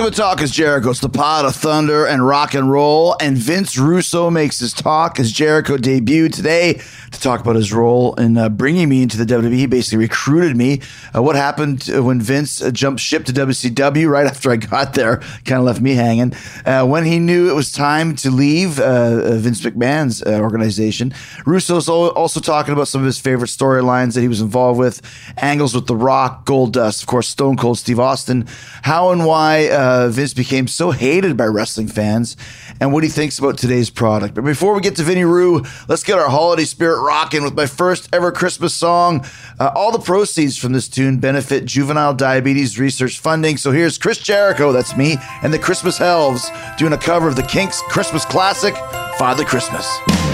Welcome to Talk is Jericho. It's the pod of thunder and rock and roll. And Vince Russo makes his Talk as Jericho debut today to talk about his role in bringing me into the WWE. He basically recruited me. What happened when Vince jumped ship to WCW right after I got there, kind of left me hanging. When he knew it was time to leave Vince McMahon's organization, Russo's also talking about some of his favorite storylines that he was involved with, angles with The Rock, Goldust, of course, Stone Cold Steve Austin, how and why Vince became so hated by wrestling fans, and what he thinks about today's product. But before we get to Vinny Roo, let's get our holiday spirit rocking with my first ever Christmas song. All the proceeds from this tune benefit juvenile diabetes research funding. So here's Chris Jericho, that's me, and the Christmas Elves doing a cover of the Kinks' Christmas classic, Father Christmas.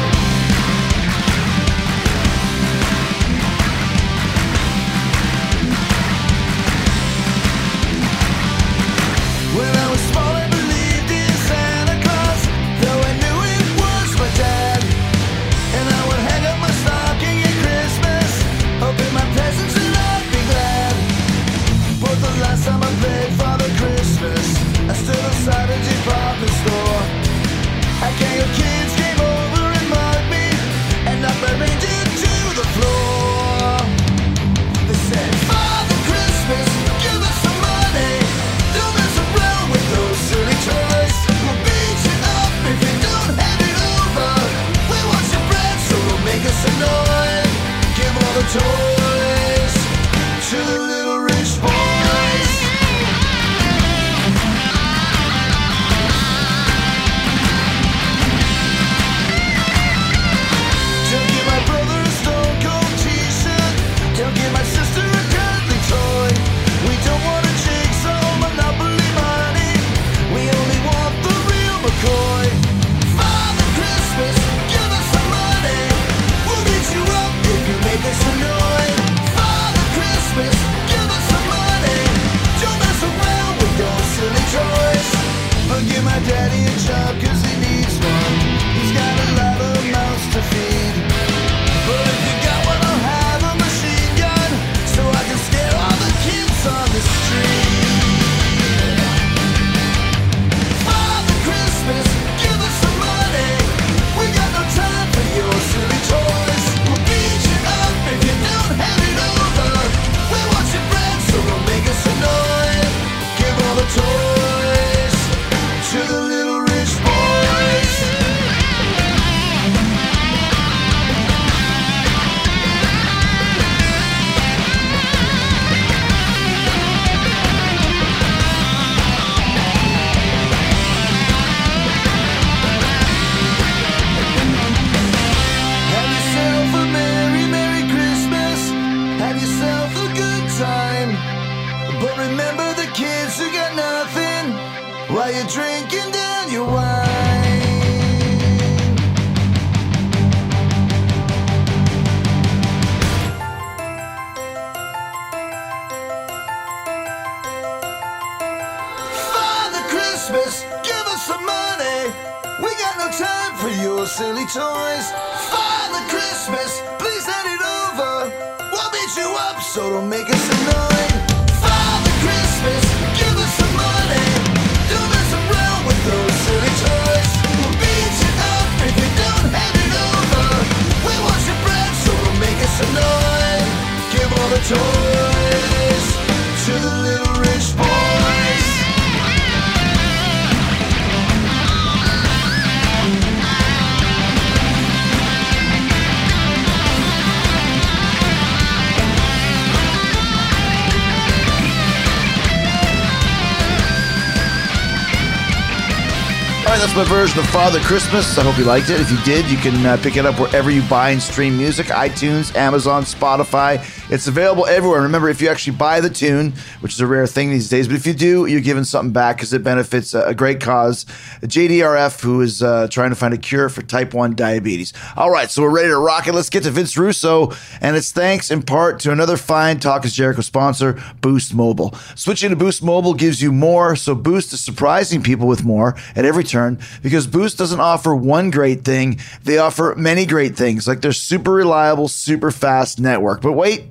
That's my version of Father Christmas. I hope you liked it. If you did, you can pick it up wherever you buy and stream music, iTunes, Amazon, Spotify. It's available everywhere. Remember, if you actually buy the tune, which is a rare thing these days, but if you do, you're giving something back because it benefits a great cause, JDRF, who is trying to find a cure for type 1 diabetes. All right, so we're ready to rock it. Let's get to Vince Russo, and it's thanks in part to another fine Talk is Jericho sponsor, Boost Mobile. Switching to Boost Mobile gives you more, so Boost is surprising people with more at every turn because Boost doesn't offer one great thing. They offer many great things, like their super reliable, super fast network. But wait,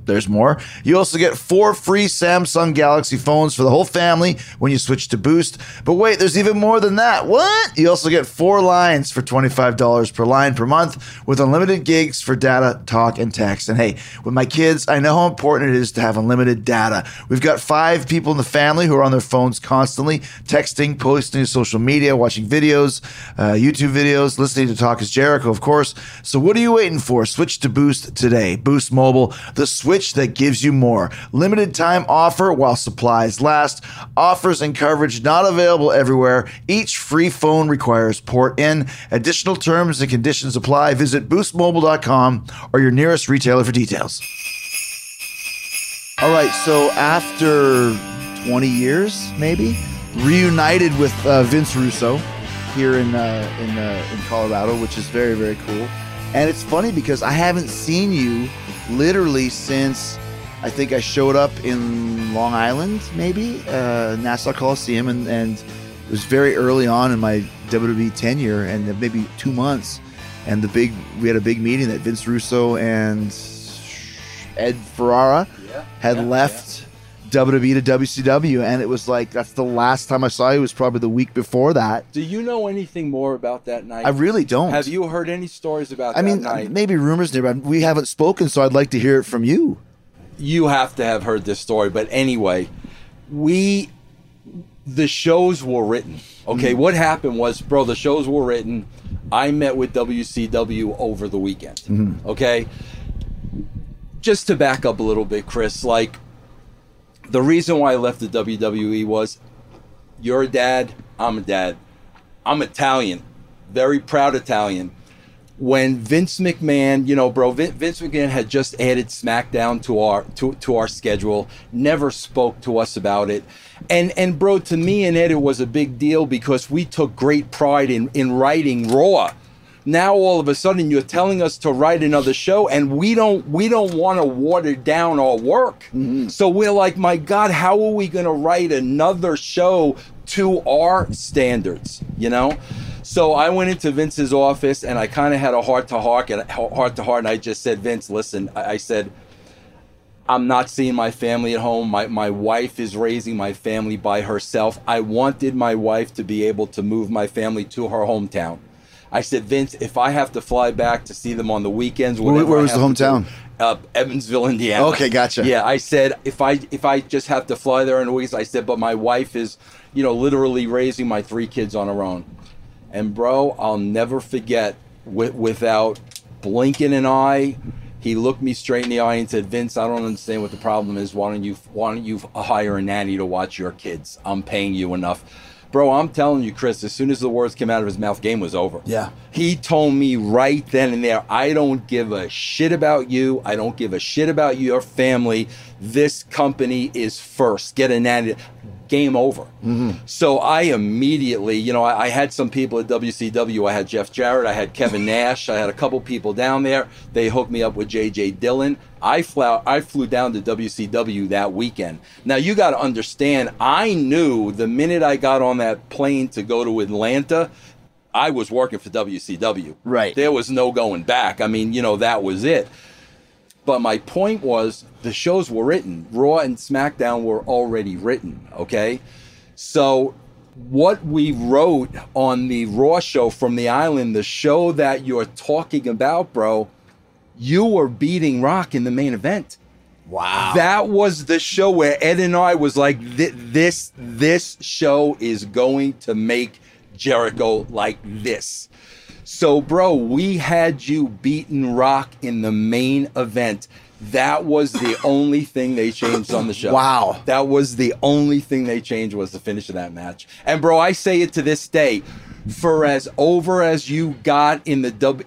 There's more. You also get 4 free Samsung Galaxy phones for the whole family when you switch to Boost. But wait, there's even more than that. What? You also get 4 lines for $25 per line per month with unlimited gigs for data, talk, and text. And hey, with my kids, I know how important it is to have unlimited data. We've got 5 people in the family who are on their phones constantly, texting, posting to social media, watching videos, YouTube videos, listening to Talk is Jericho, of course. So what are you waiting for? Switch to Boost today. Boost Mobile, the switch that gives you more. Limited time offer while supplies last. Offers and coverage not available everywhere. Each free phone requires port in. Additional terms and conditions apply. Visit boostmobile.com or your nearest retailer for details. All right, so after 20 years, maybe, reunited with Vince Russo here in Colorado, which is very, very cool. And it's funny because I haven't seen you literally since I think I showed up in Long Island, maybe, Nassau Coliseum, and it was very early on in my WWE tenure, and maybe 2 months. And we had a big meeting that Vince Russo and Ed Ferrara had left WWE to WCW, and it was like, that's the last time I saw you. It was probably the week before that. Do you know anything more about that night? I really don't. Have you heard any stories about that night? I mean, maybe rumors there, but we haven't spoken, so I'd like to hear it from you. You have to have heard this story, but anyway, the shows were written. Okay, What happened was, bro, the shows were written. I met with WCW over the weekend. Okay? Just to back up a little bit, Chris, like, the reason why I left the WWE was, you're a dad, I'm a dad. I'm Italian, very proud Italian. When Vince McMahon, Vince McMahon had just added SmackDown to our schedule, never spoke to us about it. And bro, to me and Ed, it was a big deal because we took great pride in writing Raw. Now all of a sudden you're telling us to write another show, and we don't want to water down our work. So we're like, my God, how are we going to write another show to our standards? So I went into Vince's office and I kind of had a heart to heart, and I just said, Vince, listen, I said, I'm not seeing my family at home. My wife is raising my family by herself. I wanted my wife to be able to move my family to her hometown. I said, Vince, if I have to fly back to see them on the weekends, where was the hometown? Evansville, Indiana. Okay, gotcha. Yeah, I said, if I just have to fly there in the weeks, I said, but my wife is, literally raising my 3 kids on her own. And bro, I'll never forget, without blinking an eye, he looked me straight in the eye and said, Vince, I don't understand what the problem is. Why don't you hire a nanny to watch your kids? I'm paying you enough. Bro, I'm telling you, Chris, as soon as the words came out of his mouth, game was over. Yeah. He told me right then and there, I don't give a shit about you. I don't give a shit about your family. This company is first. Get a nanny. Game over. So I immediately, I had some people at WCW. I had Jeff Jarrett. I had Kevin Nash. I had a couple people down there. They hooked me up with J.J. Dillon. I flew down to WCW that weekend. Now, you got to understand, I knew the minute I got on that plane to go to Atlanta, I was working for WCW. Right. There was no going back. I mean, that was it. But my point was, the shows were written. Raw and SmackDown were already written, okay? So what we wrote on the Raw show from the island, the show that you're talking about, bro, you were beating Rock in the main event. Wow. That was the show where Ed and I was like, this show is going to make Jericho like this. So, bro, we had you beating Rock in the main event. That was the only thing they changed on the show. Wow. That was the only thing they changed, was the finish of that match. And, bro, I say it to this day, for as over as you got in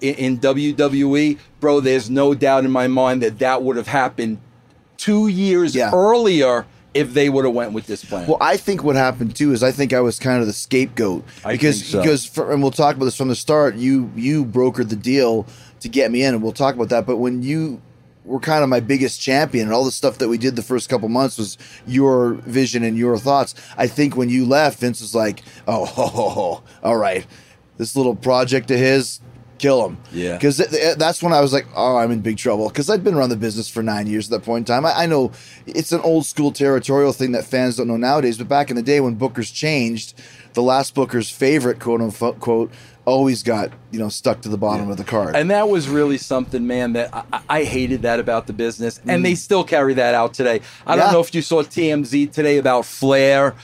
WWE, bro, there's no doubt in my mind that would have happened 2 years earlier if they would have went with this plan. Well, I think what happened too is I think I was kind of the scapegoat because and we'll talk about this from the start. You brokered the deal to get me in, and we'll talk about that. But when you were kind of my biggest champion, and all the stuff that we did the first couple months was your vision and your thoughts. I think when you left, Vince was like, "Oh, all right, this little project of his kill him. Yeah. Because that's when I was like, oh, I'm in big trouble. Because I'd been around the business for 9 years at that point in time. I know it's an old school territorial thing that fans don't know nowadays. But back in the day when bookers changed, the last booker's favorite, quote unquote, always got, stuck to the bottom of the card. And that was really something, man, that I hated that about the business. And they still carry that out today. I don't know if you saw TMZ today about Flair.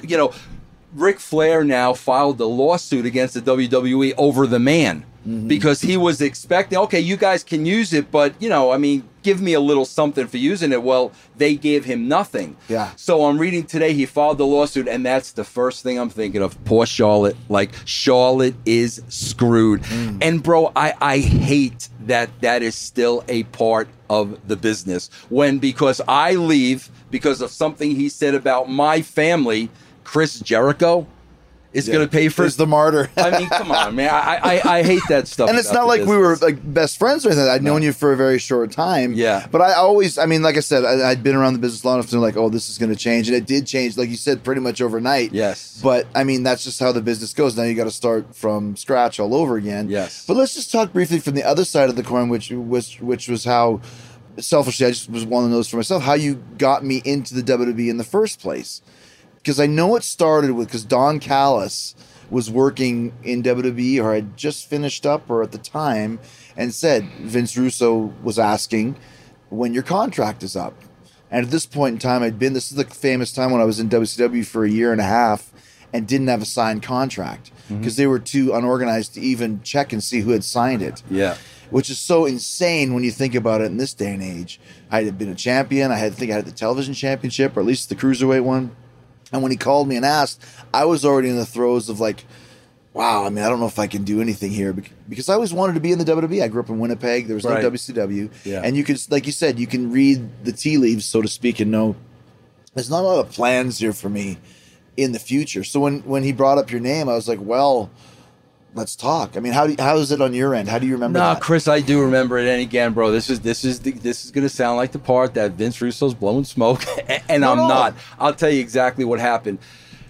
Ric Flair now filed a lawsuit against the WWE over the man. Because he was expecting, okay, you guys can use it, but, give me a little something for using it. Well, they gave him nothing. Yeah. So I'm reading today, he filed the lawsuit, and that's the first thing I'm thinking of. Poor Charlotte. Like, Charlotte is screwed. And, bro, I hate that is still a part of the business. Because I leave because of something he said about my family, Chris Jericho is going to pay for the martyr. I mean, come on, man. I hate that stuff. And it's not like we were like best friends or anything. I'd known you for a very short time. Yeah. But like I said, I'd been around the business long enough to know, like, oh, this is going to change. And it did change, like you said, pretty much overnight. Yes. But I mean, that's just how the business goes. Now you got to start from scratch all over again. Yes. But let's just talk briefly from the other side of the coin, which was how, selfishly, I just was one of those for myself, how you got me into the WWE in the first place. Because I know it started with, because Don Callis was working in WWE or had just finished up or at the time and said Vince Russo was asking when your contract is up. And at this point in time, this is the famous time when I was in WCW for a year and a half and didn't have a signed contract because they were too unorganized to even check and see who had signed it. Yeah. Which is so insane when you think about it in this day and age. I had been a champion. I had the television championship, or at least the cruiserweight one. And when he called me and asked, I was already in the throes of like, wow, I mean, I don't know if I can do anything here because I always wanted to be in the WWE. I grew up in Winnipeg. There was no WCW. Yeah. And you could, like you said, you can read the tea leaves, so to speak, and know there's not a lot of plans here for me in the future. So when he brought up your name, I was like, well, let's talk. I mean, how is it on your end? How do you remember that? Chris, I do remember it. And again, bro, this is going to sound like the part that Vince Russo's blowing smoke, and I'm not. I'll tell you exactly what happened.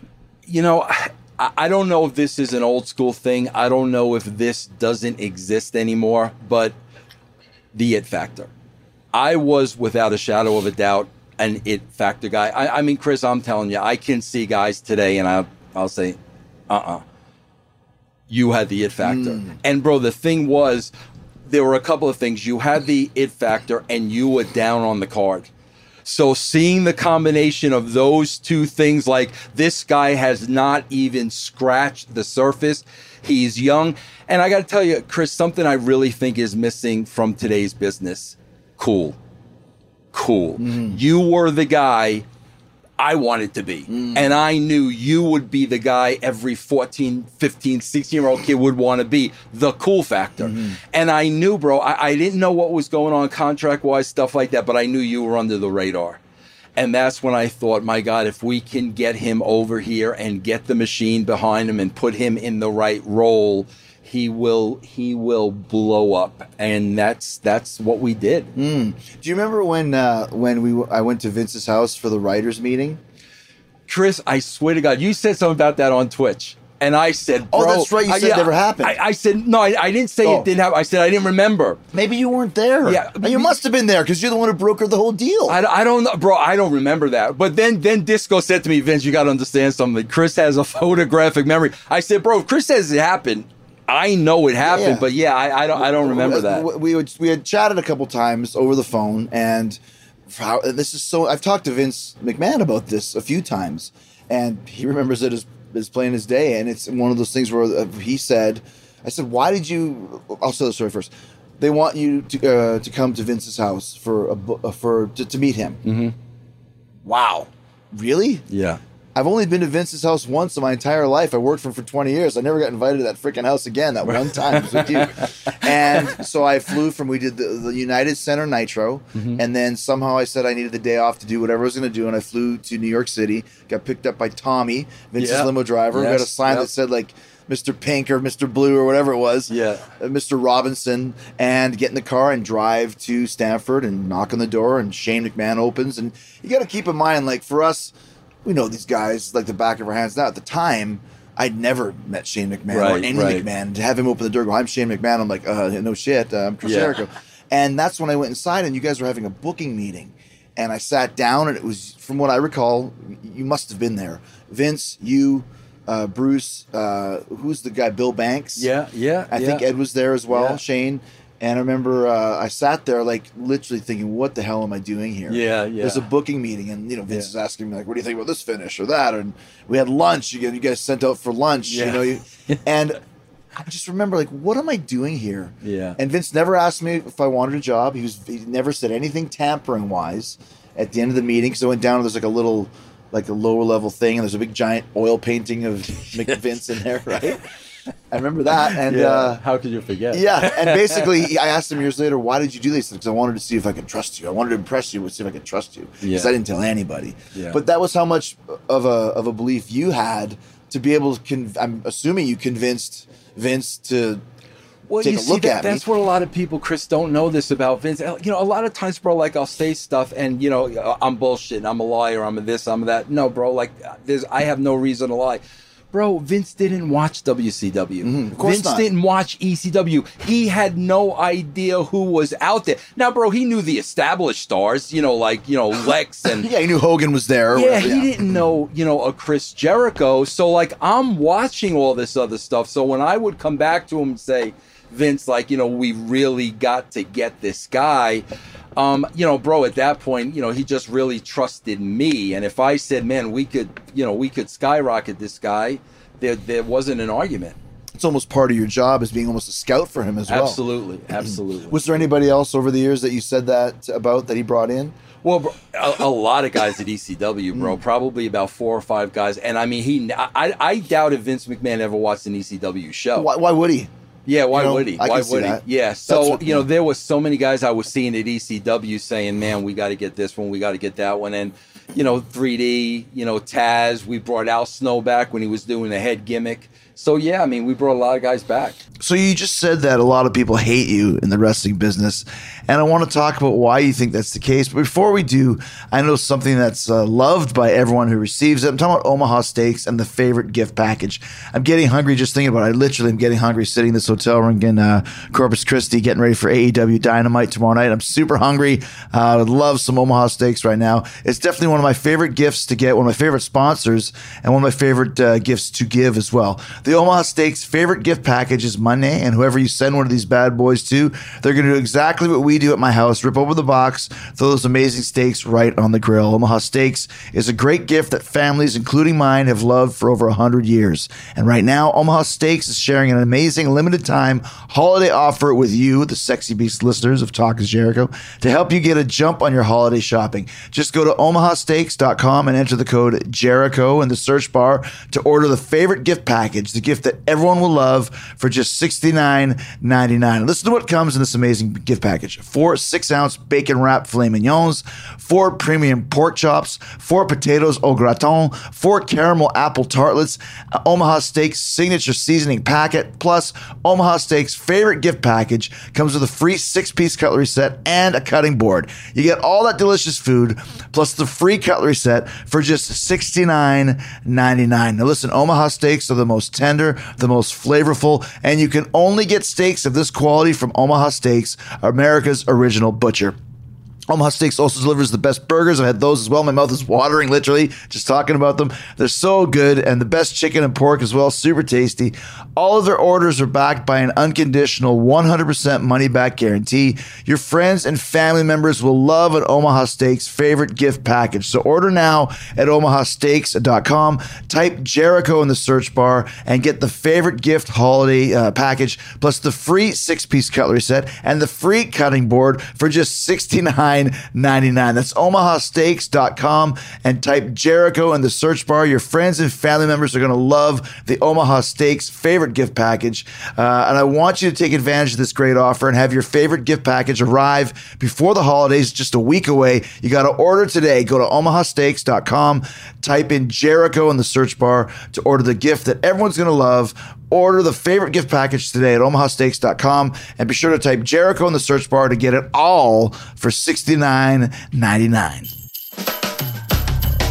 I don't know if this is an old school thing. I don't know if this doesn't exist anymore, but the it factor. I was, without a shadow of a doubt, an it factor guy. I mean, Chris, I'm telling you, I can see guys today, and I'll say, you had the it factor. And bro, the thing was, there were a couple of things. You had the it factor and you were down on the card. So seeing the combination of those two things, like this guy has not even scratched the surface. He's young. And I got to tell you, Chris, something I really think is missing from today's business. Cool. You were the guy I wanted to be. And I knew you would be the guy every 14, 15, 16-year-old kid would want to be, the cool factor. And I knew, bro, I didn't know what was going on contract-wise, stuff like that, but I knew you were under the radar. And that's when I thought, my God, if we can get him over here and get the machine behind him and put him in the right role, he will blow up. And that's what we did. Do you remember when I went to Vince's house for the writers meeting? Chris, I swear to God, you said something about that on Twitch. And I said, bro. Oh, that's right. You said it never happened. I said, no, I didn't say it didn't happen. I said I didn't remember. Maybe you weren't there. Yeah. You must have been there because you're the one who brokered the whole deal. I don't know, bro. I don't remember that. But then Disco said to me, Vince, you got to understand something. Chris has a photographic memory. I said, bro, if Chris says it happened, I know it happened, but I don't remember that. We had chatted a couple times over the phone, and this is so. I've talked to Vince McMahon about this a few times, and he remembers it as plain as day. And it's one of those things where he said, "I said, why did you?" I'll tell the story first. They want you to come to Vince's house to meet him. Wow, really? Yeah. I've only been to Vince's house once in my entire life. I worked for him for 20 years. I never got invited to that freaking house again. That one time was with you. And so I flew we did the United Center Nitro. And then somehow I said I needed the day off to do whatever I was going to do. And I flew to New York City, got picked up by Tommy, Vince's limo driver, got a sign that said like Mr. Pink or Mr. Blue or whatever it was. Yeah. Mr. Robinson, and get in the car and drive to Stamford and knock on the door, and Shane McMahon opens. And you got to keep in mind, like for us, we know these guys like the back of our hands now. At the time, I'd never met Shane McMahon or Right, any right. McMahon. To have him open the door, go, I'm Shane McMahon. I'm like, no shit, I'm Chris Yeah. Jericho. And that's when I went inside, and you guys were having a booking meeting. And I sat down, and it was, from what I recall, you must have been there. Vince, you, Bruce, who's the guy, Bill Banks? Yeah. I think Ed was there as well, Yeah. Shane. And I remember I sat there like literally thinking, what the hell am I doing here? Yeah. There's a booking meeting, and Vince Yeah. is asking me like, what do you think about this finish or that? And we had lunch. You guys sent out for lunch, Yeah. and I just remember like, what am I doing here? Yeah. And Vince never asked me if I wanted a job. He never said anything tampering wise at the end of the meeting, because I went down and there's like a little, like a lower level thing, and there's a big giant oil painting of Vince in there, right? I remember that, and how could you forget? yeah, and basically, I asked him years later, "Why did you do this?" Because I wanted to see if I could trust you. I wanted to impress you, see if I could trust you. Because Yeah. I didn't tell anybody. Yeah. But that was how much of a belief you had to be able to. I'm assuming you convinced Vince to. Well, Take you a see, look at me. that's what a lot of people, Chris, don't know this about Vince. You know, a lot of times, bro, like I'll say stuff and, you know, I'm bullshitting, I'm a liar, I'm a this, I'm a that. No, bro, like I have no reason to lie. Bro, Vince didn't watch WCW. of course Vince not. didn't watch ECW. He had no idea who was out there. Now, bro, he knew the established stars, you know, like, you know, Lex and Yeah, he knew Hogan was there. or yeah, whatever, he didn't know, you know, a Chris Jericho. So, like, I'm watching all this other stuff. So when I would come back to him and say, Vince, like, you know, we really got to get this guy, you know, bro, at that point, you know, he just really trusted me. And if I said, man, we could skyrocket this guy, there wasn't an argument. It's almost part of your job as being almost a scout for him as well. Absolutely. Was there anybody else over the years that you said that about that he brought in? Well, bro, a lot of guys at ECW, bro. Probably about 4 or 5 guys. And I mean, I doubt if Vince McMahon ever watched an ECW show. Why would he? Yeah, why You know, would he? I Why can see would he? that. Yeah. That's So, what- you know, there was so many guys I was seeing at ECW saying, man, we got to get this one, we got to get that one. And, you know, 3D, you know, Taz, we brought Al Snow back when he was doing the head gimmick. So, yeah, I mean, we brought a lot of guys back. So you just said that a lot of people hate you in the wrestling business, and I want to talk about why you think that's the case. But before we do, I know something that's loved by everyone who receives it. I'm talking about Omaha Steaks and the favorite gift package. I'm getting hungry just thinking about it. I literally am getting hungry sitting in this hotel room in Corpus Christi, getting ready for AEW Dynamite tomorrow night. I'm super hungry. I would love some Omaha Steaks right now. It's definitely one of my favorite gifts to get, one of my favorite sponsors, and one of my favorite gifts to give as well. The Omaha Steaks favorite gift package is Monday, and whoever you send one of these bad boys to, they're going to do exactly what we do at my house: rip open the box, throw those amazing steaks right on the grill. Omaha Steaks is a great gift that families, including mine, have loved for over 100 years. And right now, Omaha Steaks is sharing an amazing limited time holiday offer with you, the Sexy Beast listeners of Talk is Jericho, to help you get a jump on your holiday shopping. Just go to omahasteaks.com and enter the code Jericho in the search bar to order the favorite gift package, the gift that everyone will love, for just $69.99. Listen to what comes in this amazing gift package: 4 6-ounce bacon wrapped filet mignons, 4 premium pork chops, 4 potatoes au gratin, 4 caramel apple tartlets, Omaha Steaks signature seasoning packet, plus Omaha Steaks favorite gift package comes with a free 6-piece cutlery set and a cutting board. You get all that delicious food plus the free cutlery set for just $69.99. Now listen, Omaha Steaks are the most tender, the most flavorful, and you can only get steaks of this quality from Omaha Steaks, America's original butcher. Omaha Steaks also delivers the best burgers. I've had those as well. My mouth is watering literally just talking about them. They're so good, and the best chicken and pork as well. Super tasty. All of their orders are backed by an unconditional 100% money-back guarantee. Your friends and family members will love an Omaha Steaks favorite gift package. So order now at omahasteaks.com. Type Jericho in the search bar and get the favorite gift holiday package, plus the free 6-piece cutlery set and the free cutting board for just $69.99. That's omahasteaks.com, and type Jericho in the search bar. Your friends and family members are going to love the Omaha Steaks favorite gift package. And I want you to take advantage of this great offer and have your favorite gift package arrive before the holidays, just a week away. You got to order today. Go to omahasteaks.com, type in Jericho in the search bar to order the gift that everyone's going to love. Order the favorite gift package today at omahasteaks.com, and be sure to type Jericho in the search bar to get it all for $69.99.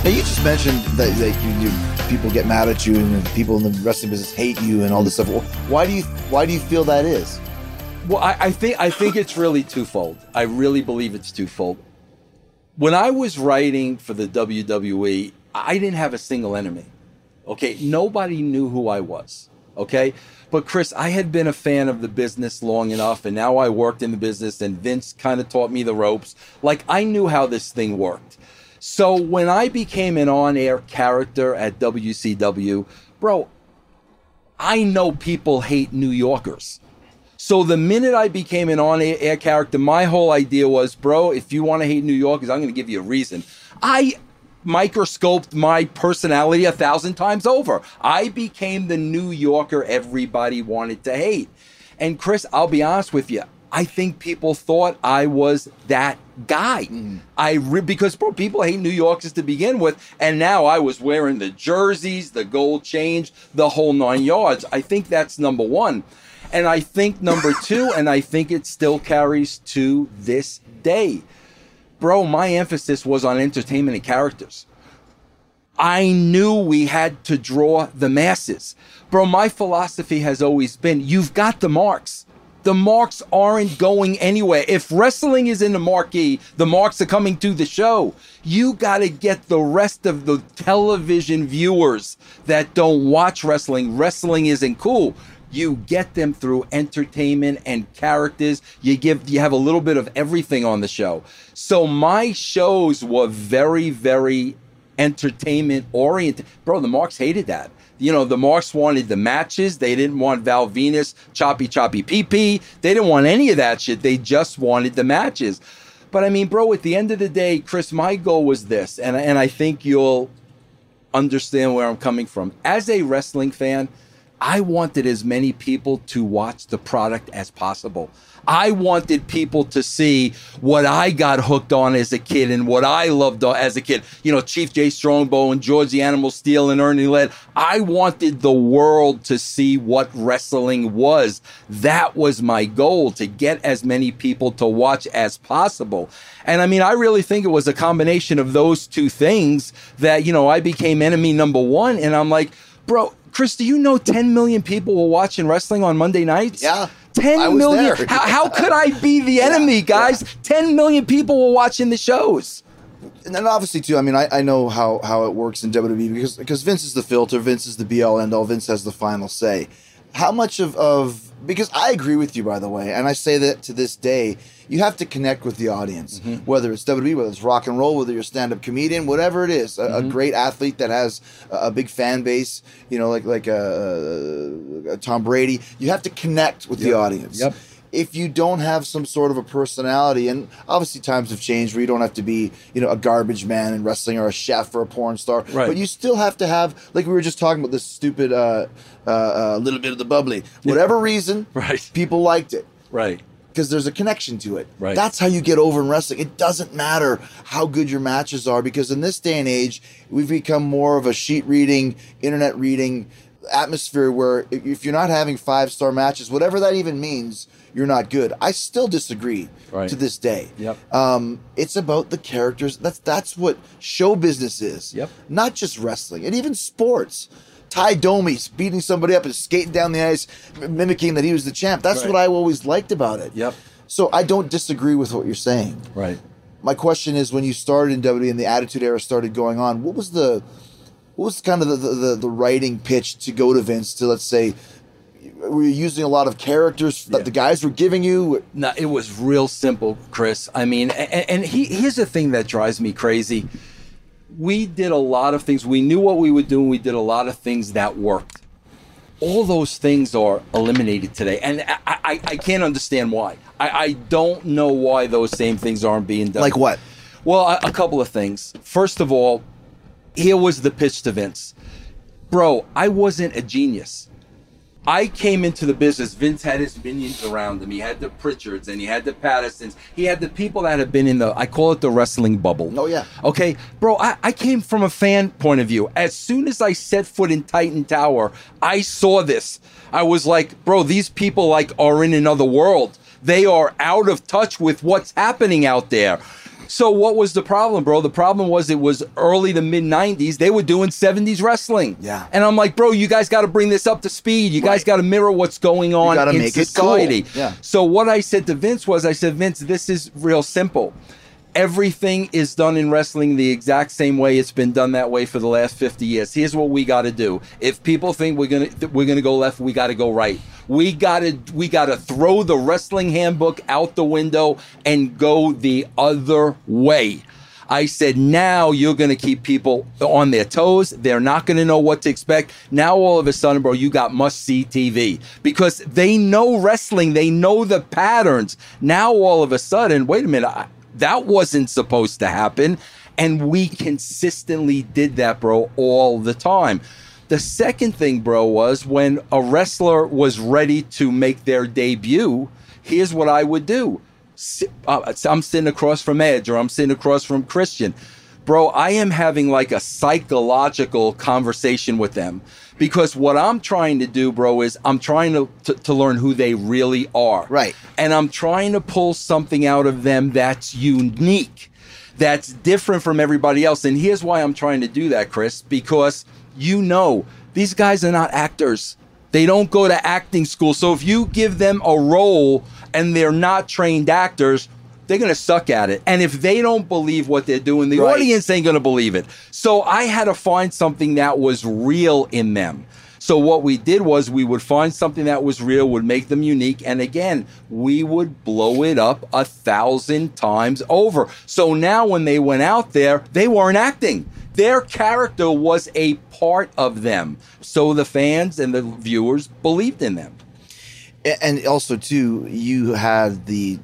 Now, you just mentioned that people get mad at you and people in the wrestling business hate you and all this stuff. Well, why do you feel that is? Well, I think it's really twofold. I really believe it's twofold. When I was writing for the WWE, I didn't have a single enemy. Okay, nobody knew who I was. Okay, but Chris, I had been a fan of the business long enough, and now I worked in the business, and Vince kind of taught me the ropes. Like, I knew how this thing worked. So when I became an on-air character at WCW, bro, I know people hate New Yorkers. So the minute I became an on-air character, my whole idea was, bro, if you want to hate New Yorkers, I'm going to give you a reason. I microscoped my personality 1,000 times over. I became the New Yorker everybody wanted to hate. And Chris, I'll be honest with you, I think people thought I was that guy. Because bro, people hate New Yorkers to begin with, and now I was wearing the jerseys, the gold change, the whole 9 yards. I think that's number one. And I think number two, and I think it still carries to this day, bro, my emphasis was on entertainment and characters. I knew we had to draw the masses. Bro, my philosophy has always been, you've got the marks. The marks aren't going anywhere. If wrestling is in the marquee, the marks are coming to the show. You got to get the rest of the television viewers that don't watch wrestling. Wrestling isn't cool. You get them through entertainment and characters. You have a little bit of everything on the show. So my shows were very, very entertainment oriented. Bro, the Marks hated that. You know, the Marks wanted the matches. They didn't want Val Venus, choppy pee-pee. They didn't want any of that shit. They just wanted the matches. But I mean, bro, at the end of the day, Chris, my goal was this, and I think you'll understand where I'm coming from. As a wrestling fan, I wanted as many people to watch the product as possible. I wanted people to see what I got hooked on as a kid and what I loved as a kid. You know, Chief Jay Strongbow and George the Animal Steele and Ernie Ladd. I wanted the world to see what wrestling was. That was my goal, to get as many people to watch as possible. And I mean, I really think it was a combination of those two things that, you know, I became enemy number one. And I'm like, bro, Chris, do you know 10 million people were watching wrestling on Monday nights? Yeah. 10 million. How could I be the enemy, guys? Yeah. 10 million people were watching the shows. And then obviously, too, I mean, I know how it works in WWE because Vince is the filter. Vince is the be-all, end-all. Vince has the final say. How much of because I agree with you, by the way, and I say that to this day, you have to connect with the audience, whether it's WWE, whether it's rock and roll, whether you're a stand-up comedian, whatever it is, a great athlete that has a big fan base, you know, like a Tom Brady. You have to connect with the audience. Yep. If you don't have some sort of a personality, and obviously times have changed where you don't have to be, you know, a garbage man in wrestling or a chef or a porn star, right. But you still have to have, like we were just talking about, this stupid little bit of the bubbly. Whatever reason, right. People liked it. Right. Because there's a connection to it. Right. That's how you get over in wrestling. It doesn't matter how good your matches are, because in this day and age, we've become more of a sheet reading, internet reading atmosphere where if you're not having 5-star matches, whatever that even means, you're not good. I still disagree to this day. Yep. It's about the characters. That's what show business is. Yep. Not just wrestling, and even sports. Ty Domi's beating somebody up and skating down the ice, mimicking that he was the champ. That's what I always liked about it. Yep. So I don't disagree with what you're saying. Right. My question is, when you started in WWE and the Attitude Era started going on, what was kind of the writing pitch to go to Vince to, let's say, were you using a lot of characters that the guys were giving you? No, it was real simple, Chris. I mean, and here's the thing that drives me crazy. We did a lot of things. We knew what we were doing. We did a lot of things that worked. All those things are eliminated today. And I can't understand why. I don't know why those same things aren't being done. Like what? Well, a couple of things. First of all, here was the pitch to Vince. Bro, I wasn't a genius. I came into the business. Vince had his minions around him. He had the Pritchards and he had the Pattersons. He had the people that had been in I call it the wrestling bubble. Oh, yeah. Okay, bro, I came from a fan point of view. As soon as I set foot in Titan Tower, I saw this. I was like, bro, these people are in another world. They are out of touch with what's happening out there. So what was the problem, bro? The problem was it was early to mid 90s. They were doing 70s wrestling. Yeah. And I'm like, bro, you guys got to bring this up to speed. You guys got to mirror what's going on gotta in make it society. cool. Yeah. So what I said to Vince was, I said, Vince, this is real simple. Everything is done in wrestling the exact same way it's been done that way for the last 50 years. Here's what we got to do. If people think we're gonna go left, we got to go right. We gotta throw the wrestling handbook out the window and go the other way. I said, now you're going to keep people on their toes. They're not going to know what to expect. Now, all of a sudden, bro, you got must-see TV because they know wrestling. They know the patterns. Now, all of a sudden, wait a minute, that wasn't supposed to happen. And we consistently did that, bro, all the time. The second thing, bro, was when a wrestler was ready to make their debut, here's what I would do. I'm sitting across from Edge or I'm sitting across from Christian. Bro, I am having like a psychological conversation with them because what I'm trying to do, bro, is I'm trying to learn who they really are. Right. And I'm trying to pull something out of them that's unique, that's different from everybody else. And here's why I'm trying to do that, Chris, because you know, these guys are not actors. They don't go to acting school. So if you give them a role and they're not trained actors, they're going to suck at it. And if they don't believe what they're doing, the audience ain't going to believe it. So I had to find something that was real in them. So what we did was we would find something that was real, would make them unique. And again, we would blow it up 1,000 times over. So now when they went out there, they weren't acting. Their character was a part of them. So the fans and the viewers believed in them. And also, too, you had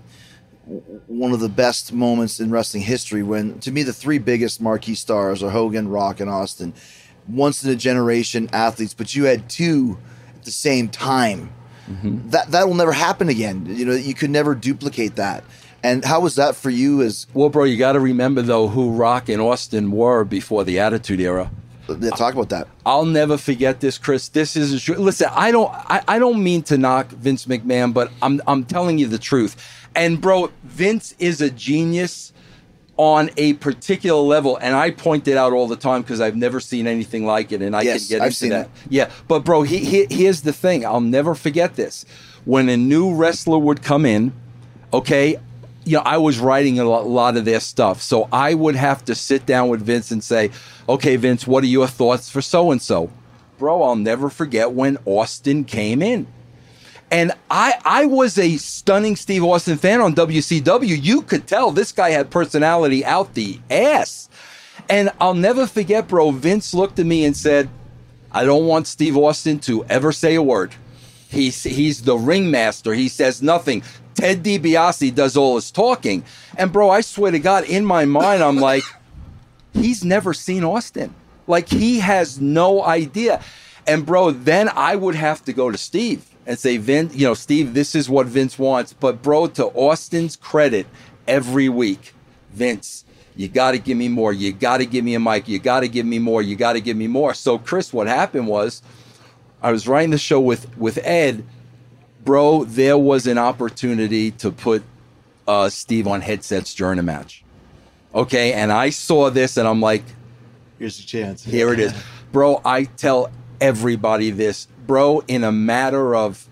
one of the best moments in wrestling history when, to me, the three biggest marquee stars are Hogan, Rock, and Austin. Once in a generation athletes, but you had two at the same time. Mm-hmm. That will never happen again. You know, you could never duplicate that. And how was that for you? Well, bro, you got to remember though who Rock and Austin were before the Attitude Era. Talk about that. I'll never forget this, Chris. This is true. Listen, I don't mean to knock Vince McMahon, but I'm telling you the truth. And bro, Vince is a genius on a particular level, and I point it out all the time because I've never seen anything like it, and I can get into that. Yeah, but bro, here's the thing. I'll never forget this. When a new wrestler would come in, okay, you know, I was writing a lot of their stuff, so I would have to sit down with Vince and say, okay, Vince, what are your thoughts for so-and-so? Bro, I'll never forget when Austin came in. And I was a stunning Steve Austin fan on WCW. You could tell this guy had personality out the ass. And I'll never forget, bro, Vince looked at me and said, I don't want Steve Austin to ever say a word. He's the ringmaster. He says nothing. Ted DiBiase does all his talking. And bro, I swear to God, in my mind, I'm like, he's never seen Austin. Like, he has no idea. And bro, then I would have to go to Steve and say, Vince, you know, Steve, this is what Vince wants. But bro, to Austin's credit, every week, Vince, you got to give me more. You got to give me a mic. You got to give me more. You got to give me more. So Chris, what happened was I was writing the show with Ed. Bro, there was an opportunity to put Steve on headsets during a match. Okay, and I saw this and I'm like, here's the chance. Here it is. Bro, I tell everybody this. Bro, in a matter of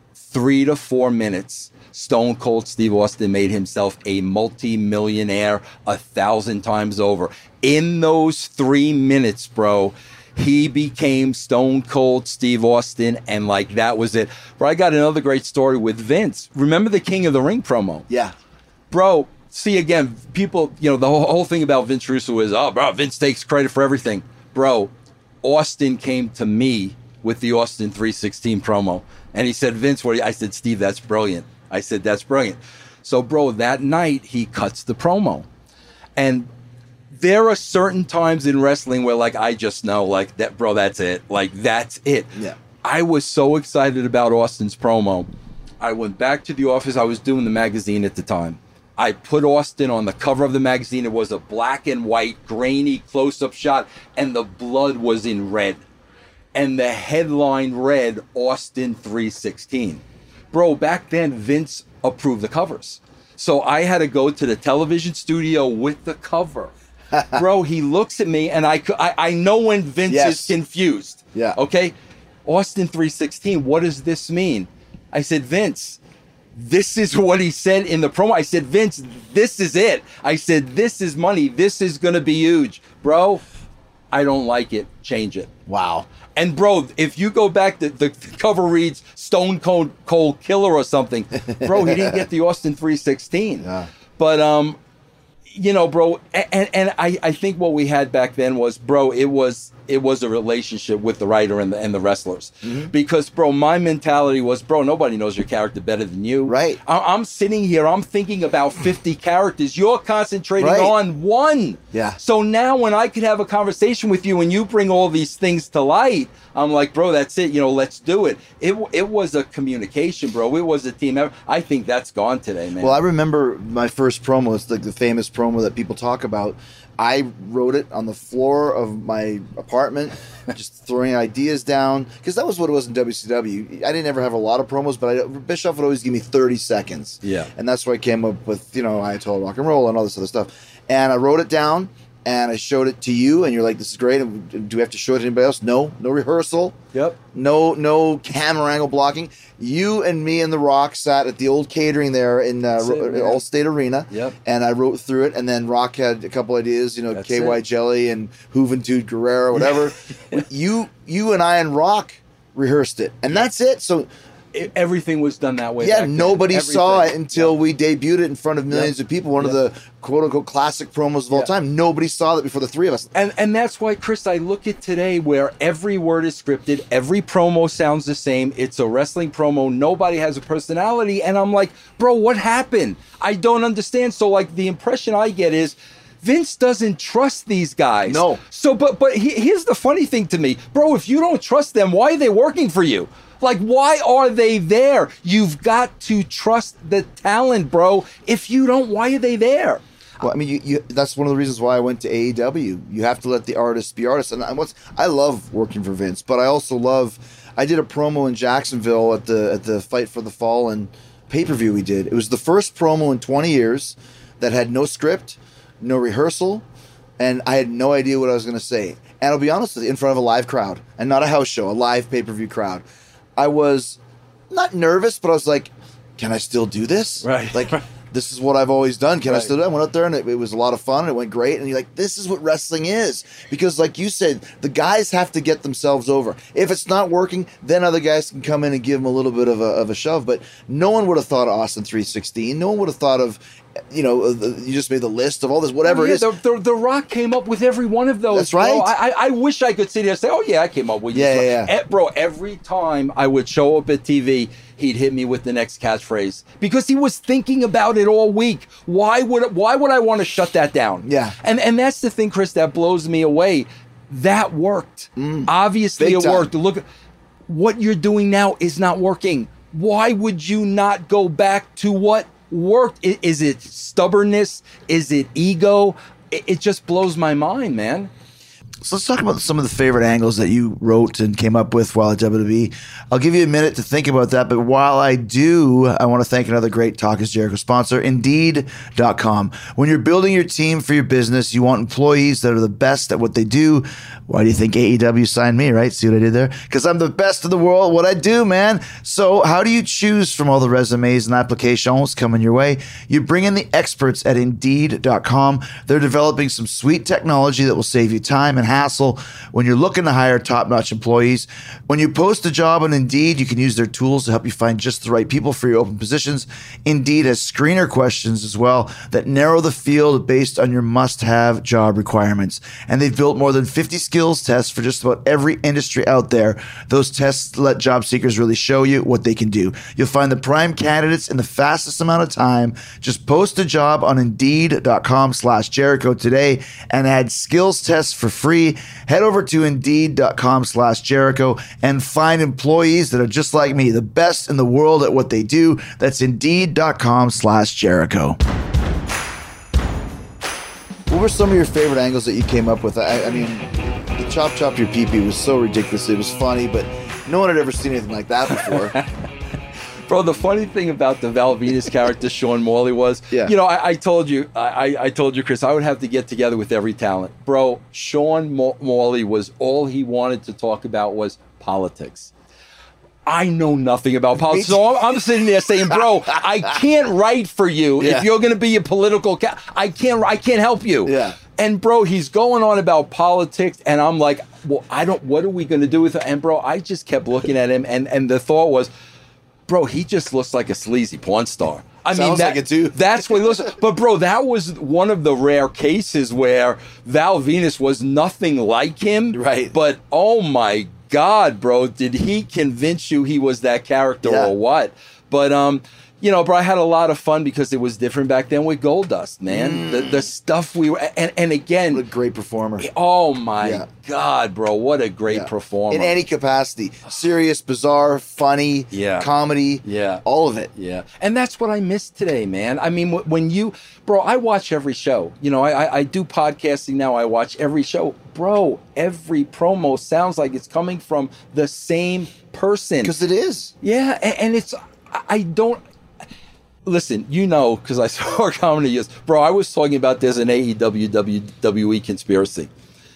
3 to 4 minutes, Stone Cold Steve Austin made himself a multi-millionaire 1,000 times over. In those 3 minutes, bro, he became Stone Cold Steve Austin, and like that was it. Bro, I got another great story with Vince. Remember the King of the Ring promo? Yeah. Bro, see, again, people, you know, the whole thing about Vince Russo is, oh, bro, Vince takes credit for everything. Bro, Austin came to me with the Austin 316 promo, and he said, Vince, what? I said, Steve, that's brilliant. I said, that's brilliant. So, bro, that night, he cuts the promo. And there are certain times in wrestling where, like, I just know, like, that, bro, that's it. Like, that's it. Yeah. I was so excited about Austin's promo. I went back to the office. I was doing the magazine at the time. I put Austin on the cover of the magazine. It was a black and white, grainy close-up shot, and the blood was in red. And the headline read, Austin 316. Bro, back then, Vince approved the covers. So I had to go to the television studio with the cover. Bro, he looks at me, and I know when Vince is confused. Yeah. Okay? Austin 316, what does this mean? I said, Vince, this is what he said in the promo. I said, Vince, this is it. I said, this is money. This is going to be huge. Bro, I don't like it. Change it. Wow. And bro, if you go back, the cover reads Stone Cold Killer or something. Bro, he didn't get the Austin 316. Yeah. But, you know, bro, and I think what we had back then was, bro, it was a relationship with the writer and the wrestlers. Mm-hmm. Because, bro, my mentality was, bro, nobody knows your character better than you. Right. I'm sitting here, I'm thinking about 50 characters. You're concentrating on one. Yeah. So now when I could have a conversation with you and you bring all these things to light, I'm like, bro, that's it. You know, let's do it. It was a communication, bro. It was a team effort. I think that's gone today, man. Well, I remember my first promo. It's like the famous promo that people talk about. I wrote it on the floor of my apartment, just throwing ideas down, because that was what it was in WCW. I didn't ever have a lot of promos, but Bischoff would always give me 30 seconds. Yeah. And that's where I came up with, you know, Ayatollah Rock and Roll and all this other stuff. And I wrote it down, and I showed it to you, and you're like, this is great. And do we have to show it to anybody else? No rehearsal. Yep. No camera angle blocking. You and me and The Rock sat at the old catering there in Allstate Arena. Yep. And I wrote through it, and then Rock had a couple ideas, you know, That's KY it. Jelly and Juventud Guerrero, whatever. you and I and Rock rehearsed it, and that's it. So everything was done that way. yeah, back then. nobody saw it Everything. until we debuted it in front of millions of people. One of the quote-unquote classic promos of all time. Nobody saw it before the three of us. And that's why, Chris, I look at today where every word is scripted, every promo sounds the same. It's a wrestling promo. Nobody has a personality. And I'm like, bro, what happened? I don't understand. So, like, the impression I get is Vince doesn't trust these guys. No. So, but here's the funny thing to me. Bro, if you don't trust them, why are they working for you? Like, why are they there? You've got to trust the talent, bro. If you don't, why are they there? Well, I mean, you that's one of the reasons why I went to AEW. You have to let the artists be artists. And I love working for Vince, but I also I did a promo in Jacksonville at the Fight for the Fallen pay-per-view we did. It was the first promo in 20 years that had no script, no rehearsal, and I had no idea what I was going to say. And I'll be honest with you, in front of a live crowd, and not a house show, a live pay-per-view crowd. I was not nervous, but I was like, can I still do this? Right. Like, this is what I've always done. Can I still do it? I went out there, and it was a lot of fun, and it went great. And you're like, this is what wrestling is. Because like you said, the guys have to get themselves over. If it's not working, then other guys can come in and give them a little bit of a shove. But no one would have thought of Austin 316. No one would have thought of, you know, you just made the list of all this, whatever it is. The Rock came up with every one of those. That's right. Bro. I wish I could sit here and say, oh, yeah, I came up with Yeah. Bro, every time I would show up at TV, he'd hit me with the next catchphrase because he was thinking about it all week. Why would I want to shut that down? Yeah. And that's the thing, Chris, that blows me away. That worked. Obviously, Big it time. worked. Look, what you're doing now is not working. Why would you not go back to what worked? Is it stubbornness? Is it ego? It just blows my mind, man. So let's talk about some of the favorite angles that you wrote and came up with while at WWE. I'll give you a minute to think about that, but while I do, I want to thank another great Talk is Jericho sponsor, Indeed.com. When you're building your team for your business, you want employees that are the best at what they do. Why do you think AEW signed me, right? See what I did there? Because I'm the best in the world at what I do, man. So how do you choose from all the resumes and applications coming your way? You bring in the experts at Indeed.com. They're developing some sweet technology that will save you time and hassle when you're looking to hire top-notch employees. When you post a job on Indeed, you can use their tools to help you find just the right people for your open positions. Indeed has screener questions as well that narrow the field based on your must-have job requirements. And they've built more than 50 skills tests for just about every industry out there. Those tests let job seekers really show you what they can do. You'll find the prime candidates in the fastest amount of time. Just post a job on Indeed.com/Jericho today and add skills tests for free. Head over to Indeed.com/Jericho and find employees that are just like me, the best in the world at what they do. That's Indeed.com/Jericho. What were some of your favorite angles that you came up with? I mean, the chop your pee-pee was so ridiculous. It was funny, but no one had ever seen anything like that before. Bro, the funny thing about the Val Venus character, Sean Morley, was, Yeah. you know, I told you, I told you, Chris, I would have to get together with every talent. Bro, Sean Morley was, all he wanted to talk about was politics. I know nothing about politics. So I'm sitting there saying, bro, I can't write for you Yeah. if you're going to be a political I can't help you. Yeah. And bro, he's going on about politics, and I'm like, well, what are we going to do with it? And bro, I just kept looking at him, and the thought was, bro, he just looks like a sleazy porn star. I mean, Sounds like it too. That's what he looks like. But bro, that was one of the rare cases where Val Venus was nothing like him. Right. But oh my God, bro, did he convince you he was that character or what? But you know, bro, I had a lot of fun because it was different back then with Goldust, man. The stuff we were, and again, What a great performer. oh my God, bro, what a great performer. In any capacity. Serious, bizarre, funny, comedy, all of it. Yeah. And that's what I miss today, man. I mean, when you, bro, I watch every show. You know, I do podcasting now. I watch every show. Bro, every promo sounds like it's coming from the same person. Because it is. Yeah. And it's, I don't, listen, you know, because I saw our comedy years. Bro, I was talking about there's an AEW WWE conspiracy.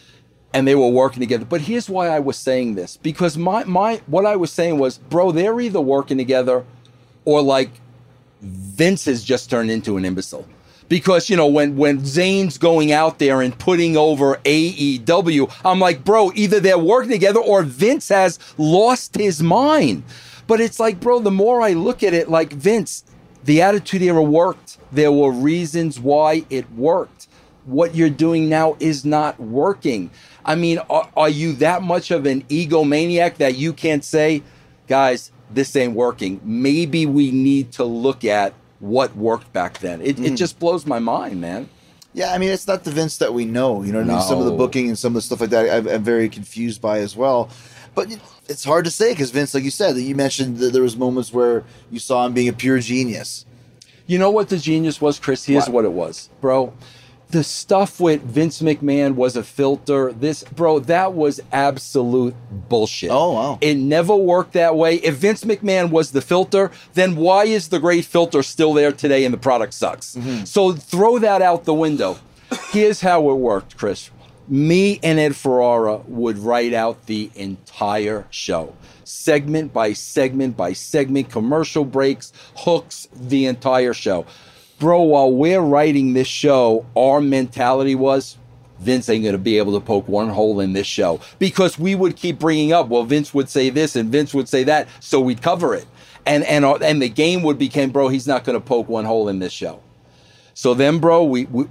And they were working together. But here's why I was saying this. Because what I was saying was, bro, they're either working together or like Vince has just turned into an imbecile. Because, you know, when Zayn's going out there and putting over AEW, I'm like, bro, either they're working together or Vince has lost his mind. But it's like, bro, the more I look at it, like, Vince, the Attitude Era worked. There were reasons why it worked. What you're doing now is not working. I mean, are you that much of an egomaniac that you can't say, guys, this ain't working? Maybe we need to look at what worked back then. It just blows my mind, man. Yeah, I mean, it's not the Vince that we know. You know what I mean? Some of the booking and some of the stuff like that I'm very confused by as well. But it's hard to say because Vince, like you said, that you mentioned that there was moments where you saw him being a pure genius. You know what the genius was, Chris? Here's what it was, bro. The stuff with Vince McMahon was a filter. That was absolute bullshit. Oh, wow. It never worked that way. If Vince McMahon was the filter, then why is the great filter still there today and the product sucks? Mm-hmm. So throw that out the window. Here's how it worked, Chris. Me and Ed Ferrara would write out the entire show. Segment by segment by segment, commercial breaks, hooks, the entire show. Bro, while we're writing this show, our mentality was, Vince ain't going to be able to poke one hole in this show. Because we would keep bringing up, well, Vince would say this and Vince would say that, so we'd cover it. And the game would become, bro, he's not going to poke one hole in this show. So then, bro,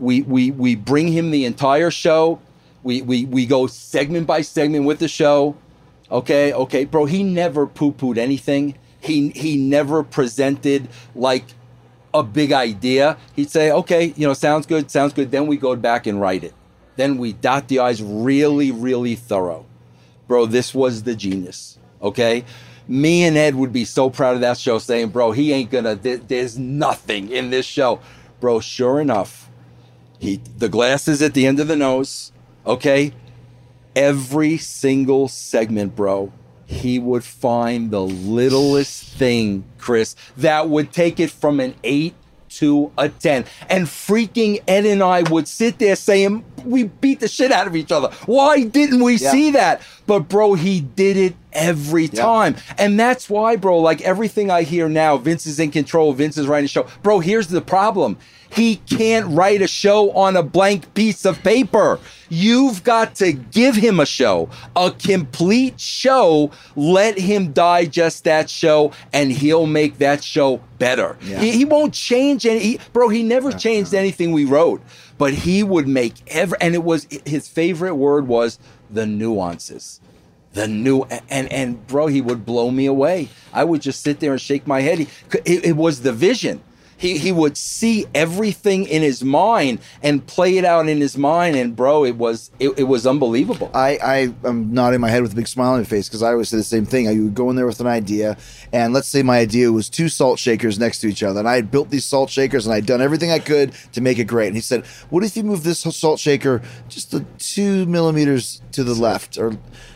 we bring him the entire show. We go segment by segment with the show. Okay, bro, he never poo-pooed anything. He never presented like a big idea. He'd say, okay, you know, sounds good. Then we go back and write it. Then we dot the I's really, really thorough. Bro, this was the genius, okay? Me and Ed would be so proud of that show saying, bro, he ain't gonna, there's nothing in this show. Bro, sure enough, the glasses at the end of the nose, okay? Every single segment, bro, he would find the littlest thing, Chris, that would take it from an 8 to a 10. And freaking Ed and I would sit there saying, we beat the shit out of each other. Why didn't we see that? But bro, he did it every time. And that's why, bro, like everything I hear now, Vince is in control, Vince is writing a show. Bro, here's the problem. He can't write a show on a blank piece of paper. You've got to give him a show, a complete show. Let him digest that show, and he'll make that show better. Yeah. He won't change any. Bro, he never changed anything we wrote, but he would make and it was his favorite word was the nuances. And bro, he would blow me away. I would just sit there and shake my head. It was the vision. He would see everything in his mind and play it out in his mind, and bro, it was unbelievable. I am nodding my head with a big smile on my face because I always say the same thing. I would go in there with an idea, and let's say my idea was 2 salt shakers next to each other, and I had built these salt shakers, and I'd done everything I could to make it great. And he said, "What if you move this salt shaker just 2 millimeters to the left?"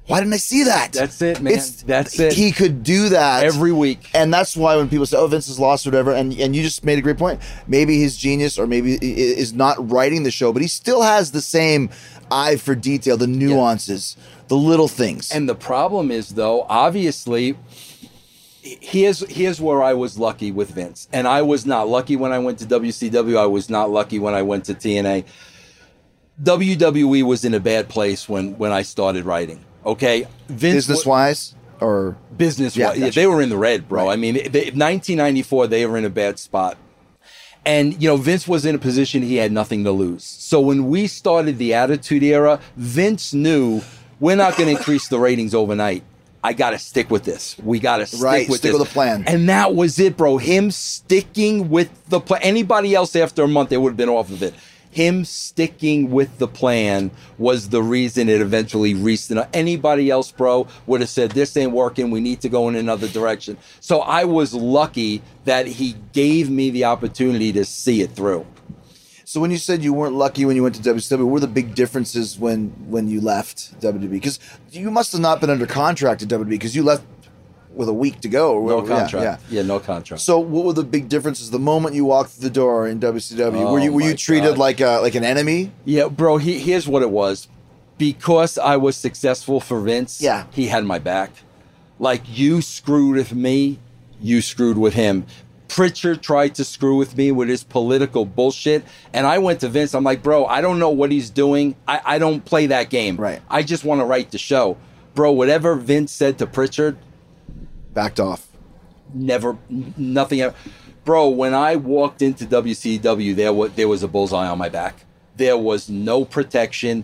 why didn't I see that? That's it, man. That's it. He could do that every week. And that's why when people say, oh, Vince is lost or whatever, and you just made a great point. Maybe his genius or maybe is not writing the show, but he still has the same eye for detail, the nuances, the little things. And the problem is, though, obviously, here's where I was lucky with Vince. And I was not lucky when I went to WCW. I was not lucky when I went to TNA. WWE was in a bad place when I started writing. Okay, Vince, business-wise or business-wise, gotcha. yeah, they were in the red, bro. Right. I mean, 1994, they were in a bad spot, and Vince was in a position he had nothing to lose. So when we started the Attitude Era, Vince knew we're not going to increase the ratings overnight. I got to stick with this. We got to stick with the plan. And that was it, bro. Him sticking with the plan. Anybody else after a month, they would have been off of it. Him sticking with the plan was the reason it eventually reached. Anybody else, bro, would have said, this ain't working. We need to go in another direction. So I was lucky that he gave me the opportunity to see it through. So when you said you weren't lucky when you went to WCW, what were the big differences when you left WWE? Because you must have not been under contract at WWE because you left with a week to go. Or no contract. Yeah, no contract. So what were the big differences the moment you walked through the door in WCW? were you treated like an enemy? Yeah, bro, here's what it was. Because I was successful for Vince, he had my back. Like, you screwed with me, you screwed with him. Pritchard tried to screw with me with his political bullshit, and I went to Vince. I'm like, bro, I don't know what he's doing. I don't play that game. Right. I just want to write the show. Bro, whatever Vince said to Pritchard, backed off. Nothing ever. Bro, when I walked into WCW, there was a bullseye on my back. There was no protection.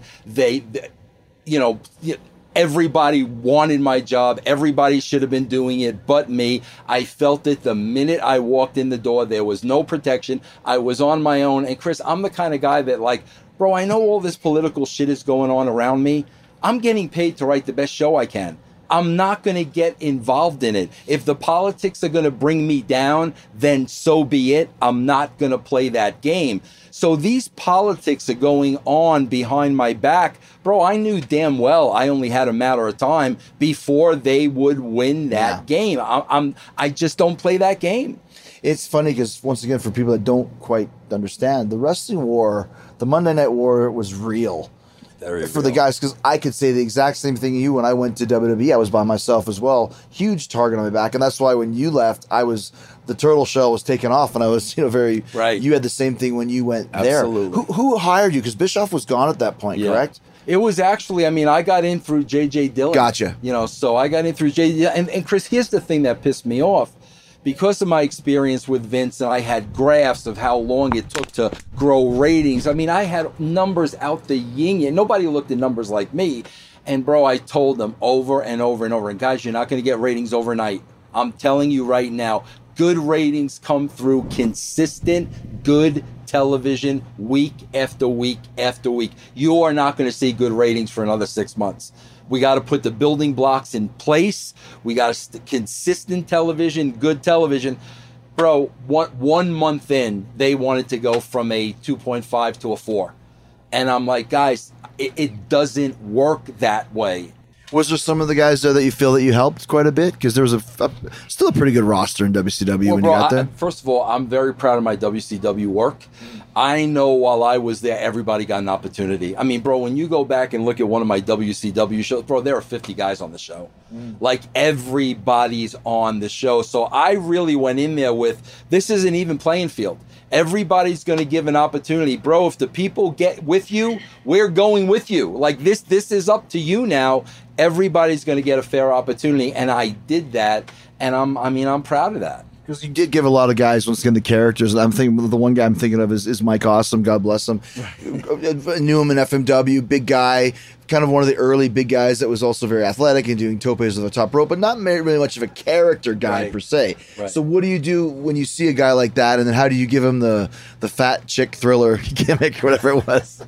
Everybody wanted my job. Everybody should have been doing it but me. I felt it the minute I walked in the door. There was no protection. I was on my own. And Chris, I'm the kind of guy that, like, bro, I know all this political shit is going on around me. I'm getting paid to write the best show I can. I'm not going to get involved in it. If the politics are going to bring me down, then so be it. I'm not going to play that game. So these politics are going on behind my back. Bro, I knew damn well I only had a matter of time before they would win that game. I just don't play that game. It's funny because, once again, for people that don't quite understand, the wrestling war, the Monday Night War was real. For the guys, because I could say the exact same thing to you when I went to WWE. I was by myself as well. Huge target on my back. And that's why when you left, the turtle shell was taken off, and I was, very right. You had the same thing when you went there. Absolutely. Who hired you? Because Bischoff was gone at that point, correct? It was actually, I got in through J.J. Dillon. Gotcha. So I got in through J.J. And Chris, here's the thing that pissed me off. Because of my experience with Vince, and I had graphs of how long it took to grow ratings. I had numbers out the yin-yang. Nobody looked at numbers like me. And, bro, I told them over and over and over. And, guys, you're not going to get ratings overnight. I'm telling you right now, good ratings come through consistent, good television week after week after week. You are not going to see good ratings for another 6 months. We got to put the building blocks in place. We got consistent television, good television. Bro, one month in, they wanted to go from a 2.5 to a 4. And I'm like, guys, it doesn't work that way. Was there some of the guys there that you feel that you helped quite a bit? Because there was still a pretty good roster in WCW when you got there. First of all, I'm very proud of my WCW work. I know while I was there, everybody got an opportunity. Bro, when you go back and look at one of my WCW shows, bro, there are 50 guys on the show. Like, everybody's on the show. So I really went in there with, this is an even playing field. Everybody's going to give an opportunity. Bro, if the people get with you, we're going with you. Like, this is up to you now. Everybody's going to get a fair opportunity. And I did that. And I'm proud of that. Because you did give a lot of guys, once again, the characters. I'm thinking, the one guy I'm thinking of is Mike Awesome. God bless him. Knew him in FMW, big guy, kind of one of the early big guys that was also very athletic and doing topes on the top rope, but not really much of a character guy per se. Right. So what do you do when you see a guy like that, and then how do you give him the fat chick thriller gimmick, whatever it was?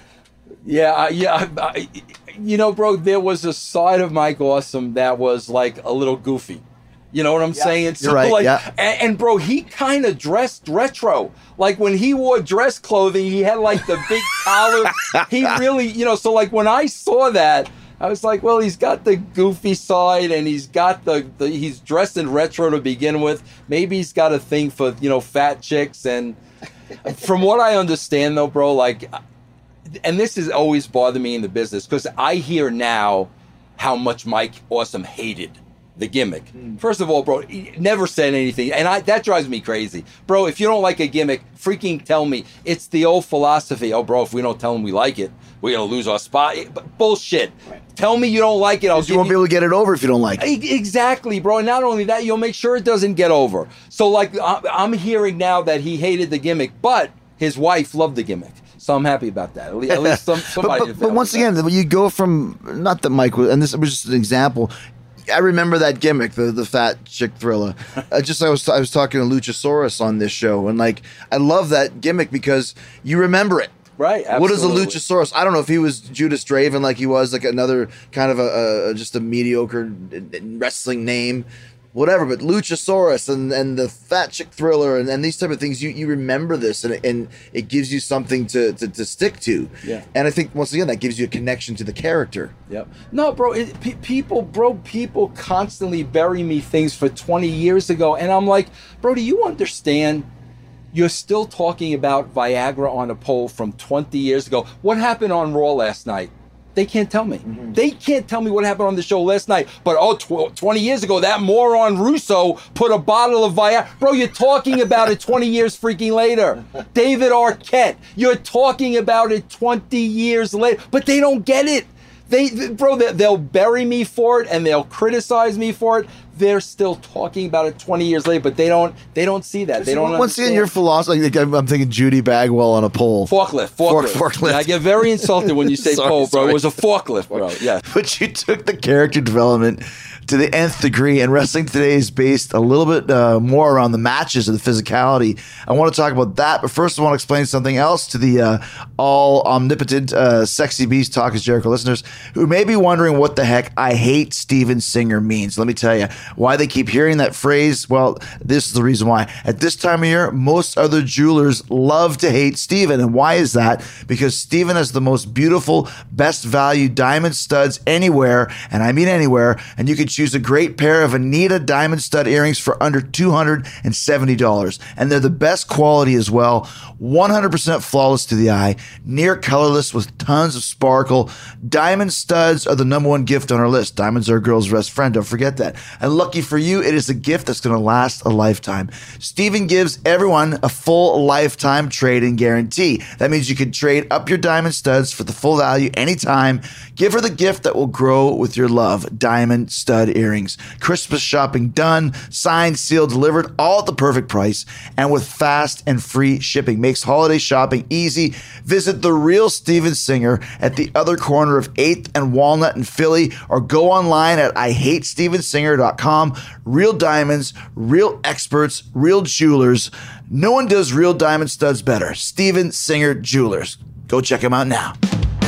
Bro, there was a side of Mike Awesome that was like a little goofy. You know what I'm saying? So, you're right, and bro, he kind of dressed retro. Like, when he wore dress clothing, he had like the big collar. He really, so like when I saw that, I was like, well, he's got the goofy side, and he's got he's dressed in retro to begin with. Maybe he's got a thing for, fat chicks. And from what I understand, though, bro, like, and this has always bothered me in the business, because I hear now how much Mike Awesome hated the gimmick. First of all, bro, he never said anything, and that drives me crazy. Bro, if you don't like a gimmick, freaking tell me. It's the old philosophy. Oh, bro, if we don't tell him we like it, we're going to lose our spot. Bullshit. Right. Tell me you don't like it. You won't be able to get it over if you don't like it. Exactly, bro. And not only that, you'll make sure it doesn't get over. So, like, I'm hearing now that he hated the gimmick, but his wife loved the gimmick. So I'm happy about that. At least somebody. but once again, when you go from, not that Mike was, and this was just an example. I remember that gimmick, the fat chick thriller. I was talking to Luchasaurus on this show, and like I love that gimmick because you remember it. Right. Absolutely. What is a Luchasaurus? I don't know if he was Judas Draven, like he was like another kind of just a mediocre wrestling name. Whatever, but Luchasaurus and the fat chick thriller and these type of things, you remember this and it gives you something to stick to. Yeah. And I think once again that gives you a connection to the character. Yep. No, bro, people constantly bury me things for 20 years ago, and I'm like, bro, do you understand? You're still talking about Viagra on a pole from 20 years ago. What happened on Raw last night? They can't tell me. Mm-hmm. They can't tell me what happened on the show last night. But 20 years ago, that moron Russo put a bottle of Viagra. Bro, you're talking about it 20 years freaking later. David Arquette, you're talking about it 20 years later. But they don't get it. They'll bury me for it and they'll criticize me for it. They're still talking about it 20 years later, but they don't see that. They don't. Once again, your philosophy. I'm thinking Judy Bagwell on a pole. Forklift. I get very insulted when you say pole, bro. It was a forklift, bro. Yeah. But you took the character development to the nth degree, and wrestling today is based a little bit more around the matches and the physicality. I want to talk about that, but first I want to explain something else to the all omnipotent Sexy Beast Talk is Jericho listeners who may be wondering what the heck I hate Steven Singer means. Let me tell you why they keep hearing that phrase. Well, this is the reason why. At this time of year, most other jewelers love to hate Steven. And why is that? Because Steven has the most beautiful, best value diamond studs anywhere, and I mean anywhere, and you can choose a great pair of Anita diamond stud earrings for under $270. And they're the best quality as well. 100% flawless to the eye, near colorless with tons of sparkle. Diamond studs are the #1 gift on our list. Diamonds are a girl's best friend. Don't forget that. And lucky for you, it is a gift that's going to last a lifetime. Steven gives everyone a full lifetime trade-in guarantee. That means you can trade up your diamond studs for the full value anytime. Give her the gift that will grow with your love. Diamond stud earrings. Christmas shopping done, signed, sealed, delivered, all at the perfect price and with fast and free shipping. Makes holiday shopping easy. Visit The Real Steven Singer at the other corner of 8th and Walnut in Philly, or go online at IHateStevenSinger.com. Real diamonds, real experts, real jewelers. No one does real diamond studs better. Steven Singer Jewelers. Go check him out now.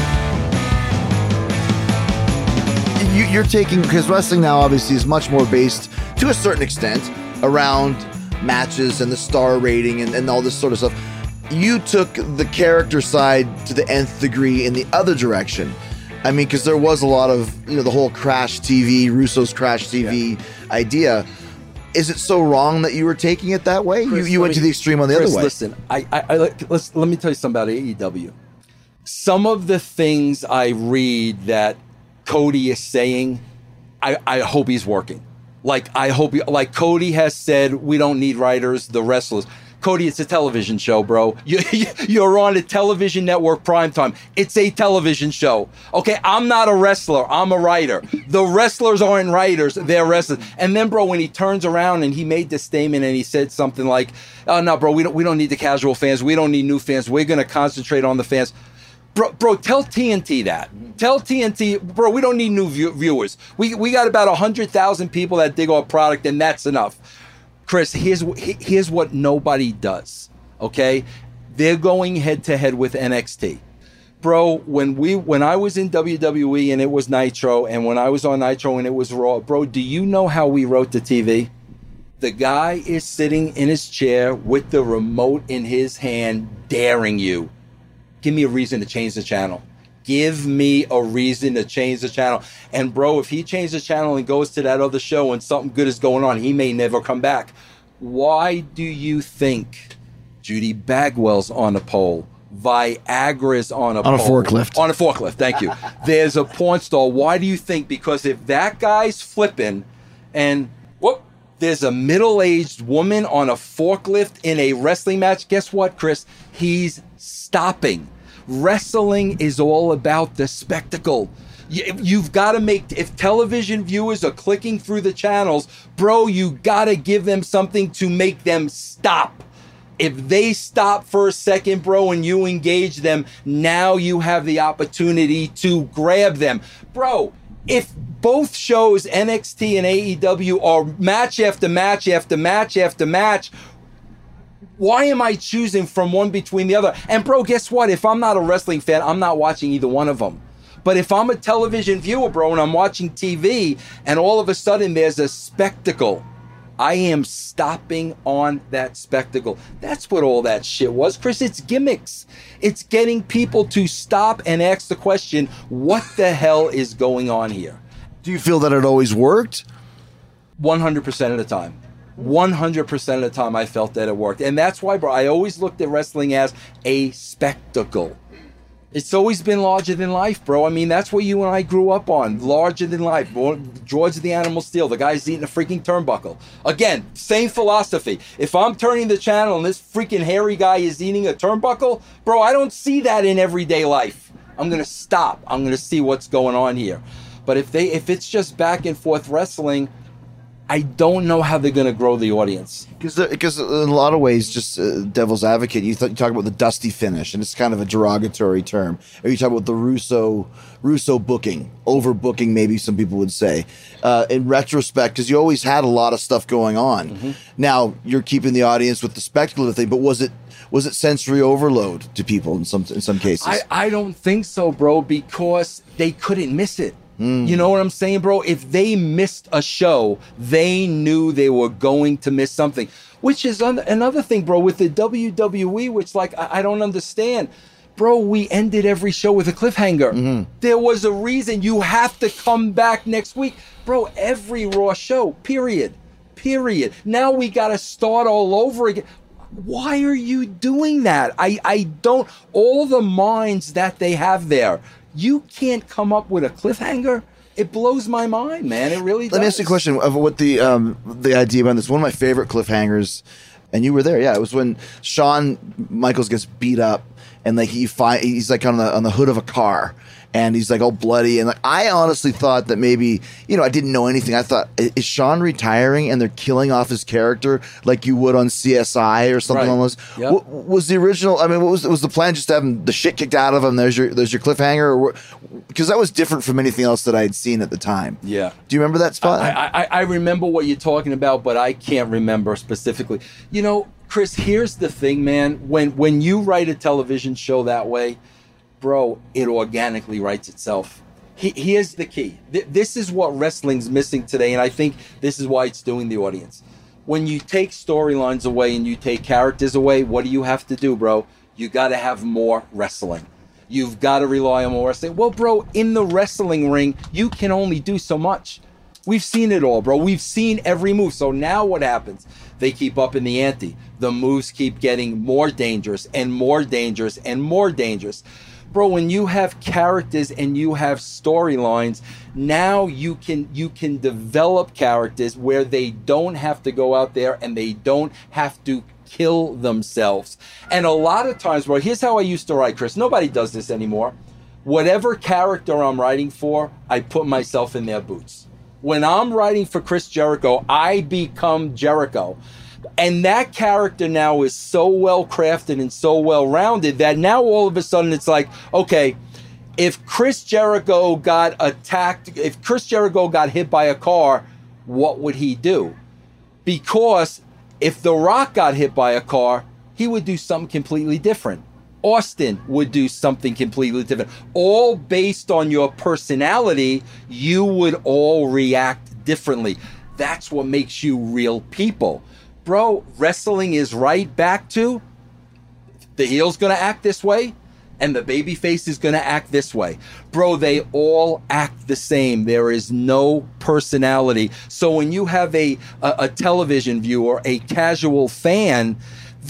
You're taking, because wrestling now obviously is much more based to a certain extent around matches and the star rating and all this sort of stuff. You took the character side to the nth degree in the other direction. I mean, because there was a lot of, the whole Crash TV, Russo's Crash TV idea. Is it so wrong that you were taking it that way? Chris, you went to the extreme on the other way. Listen, let me tell you something about AEW. Some of the things I read that Cody is saying, I hope he's working. Like Cody has said, we don't need writers, the wrestlers. Cody, it's a television show, bro. You're on a television network primetime. It's a television show. Okay, I'm not a wrestler. I'm a writer. The wrestlers aren't writers. They're wrestlers. And then, bro, when he turns around and he made this statement and he said something like, oh, no, bro, we don't need the casual fans. We don't need new fans. We're going to concentrate on the fans. Bro, tell TNT that. Tell TNT, bro, we don't need new viewers. We got about 100,000 people that dig our product, and that's enough. Chris, here's what nobody does, okay? They're going head-to-head with NXT. Bro, when I was in WWE and it was Nitro, and when I was on Nitro and it was Raw, bro, do you know how we wrote the TV? The guy is sitting in his chair with the remote in his hand, daring you. Give me a reason to change the channel. Give me a reason to change the channel. And bro, if he changed the channel and goes to that other show and something good is going on, he may never come back. Why do you think Judy Bagwell's on a pole? Viagra's on a pole. On a forklift. On a forklift, thank you. There's a porn star. Why do you think? Because if that guy's flipping and whoop, there's a middle-aged woman on a forklift in a wrestling match, guess what, Chris? He's stopping. Wrestling is all about the spectacle. You've got to make, if television viewers are clicking through the channels, bro, you got to give them something to make them stop. If they stop for a second, bro, and you engage them, now you have the opportunity to grab them. Bro, if both shows, NXT and AEW, are match after match after match after match, why am I choosing from one between the other? And bro, guess what? If I'm not a wrestling fan, I'm not watching either one of them. But if I'm a television viewer, bro, and I'm watching TV, and all of a sudden there's a spectacle, I am stopping on that spectacle. That's what all that shit was, Chris. It's gimmicks. It's getting people to stop and ask the question, what the hell is going on here? Do you feel that it always worked? 100% of the time. 100% of the time I felt that it worked. And that's why, bro, I always looked at wrestling as a spectacle. It's always been larger than life, bro. I mean, that's what you and I grew up on. Larger than life. George the Animal Steel. The guy's eating a freaking turnbuckle. Again, same philosophy. If I'm turning the channel and this freaking hairy guy is eating a turnbuckle, bro, I don't see that in everyday life. I'm going to stop. I'm going to see what's going on here. But if it's just back and forth wrestling, I don't know how they're going to grow the audience. Because in a lot of ways, just devil's advocate, you talk about the dusty finish, and it's kind of a derogatory term. Or you talk about the Russo booking, overbooking, maybe some people would say. In retrospect, because you always had a lot of stuff going on. Mm-hmm. Now you're keeping the audience with the spectacle of the thing, but was it sensory overload to people in some cases? I don't think so, bro, because they couldn't miss it. You know what I'm saying, bro? If they missed a show, they knew they were going to miss something, which is another thing, bro, with the WWE, which, like, I don't understand. Bro, we ended every show with a cliffhanger. Mm-hmm. There was a reason. You have to come back next week. Bro, every Raw show, period. Now we got to start all over again. Why are you doing that? I don't, all the minds that they have there, you can't come up with a cliffhanger. It blows my mind, man. It really does. Let me ask you a question of what the idea behind this. One of my favorite cliffhangers, and you were there, yeah. It was when Shawn Michaels gets beat up, and like he's like on the hood of a car, and he's like all bloody. And like, I honestly thought that maybe, I didn't know anything. I thought, is Shawn retiring and they're killing off his character like you would on CSI or something almost? Yep. What was the original? I mean, what was the plan? Just to have him, the shit kicked out of him? There's your cliffhanger, because that was different from anything else that I had seen at the time. Yeah. Do you remember that spot? I remember what you're talking about, but I can't remember specifically. Chris, here's the thing, man. When you write a television show that way, bro, it organically writes itself. Here's the key. This is what wrestling's missing today, and I think this is why it's doing the audience. When you take storylines away and you take characters away, what do you have to do, bro? You got to have more wrestling. You've got to rely on more wrestling. Well, bro, in the wrestling ring, you can only do so much. We've seen it all, bro. We've seen every move. So now what happens? They keep up in the ante. The moves keep getting more dangerous and more dangerous and more dangerous. Bro, when you have characters and you have storylines, now you can develop characters where they don't have to go out there and they don't have to kill themselves. And a lot of times, bro, here's how I used to write, Chris. Nobody does this anymore. Whatever character I'm writing for, I put myself in their boots. When I'm writing for Chris Jericho, I become Jericho. And that character now is so well crafted and so well rounded that now all of a sudden it's like, okay, if Chris Jericho got attacked, if Chris Jericho got hit by a car, what would he do? Because if The Rock got hit by a car, he would do something completely different. Austin would do something completely different. All based on your personality, you would all react differently. That's what makes you real people. Bro, wrestling is right back to the heel's going to act this way. and the babyface is going to act this way. Bro, they all act the same. There is no personality. So when you have a television viewer, a casual fan,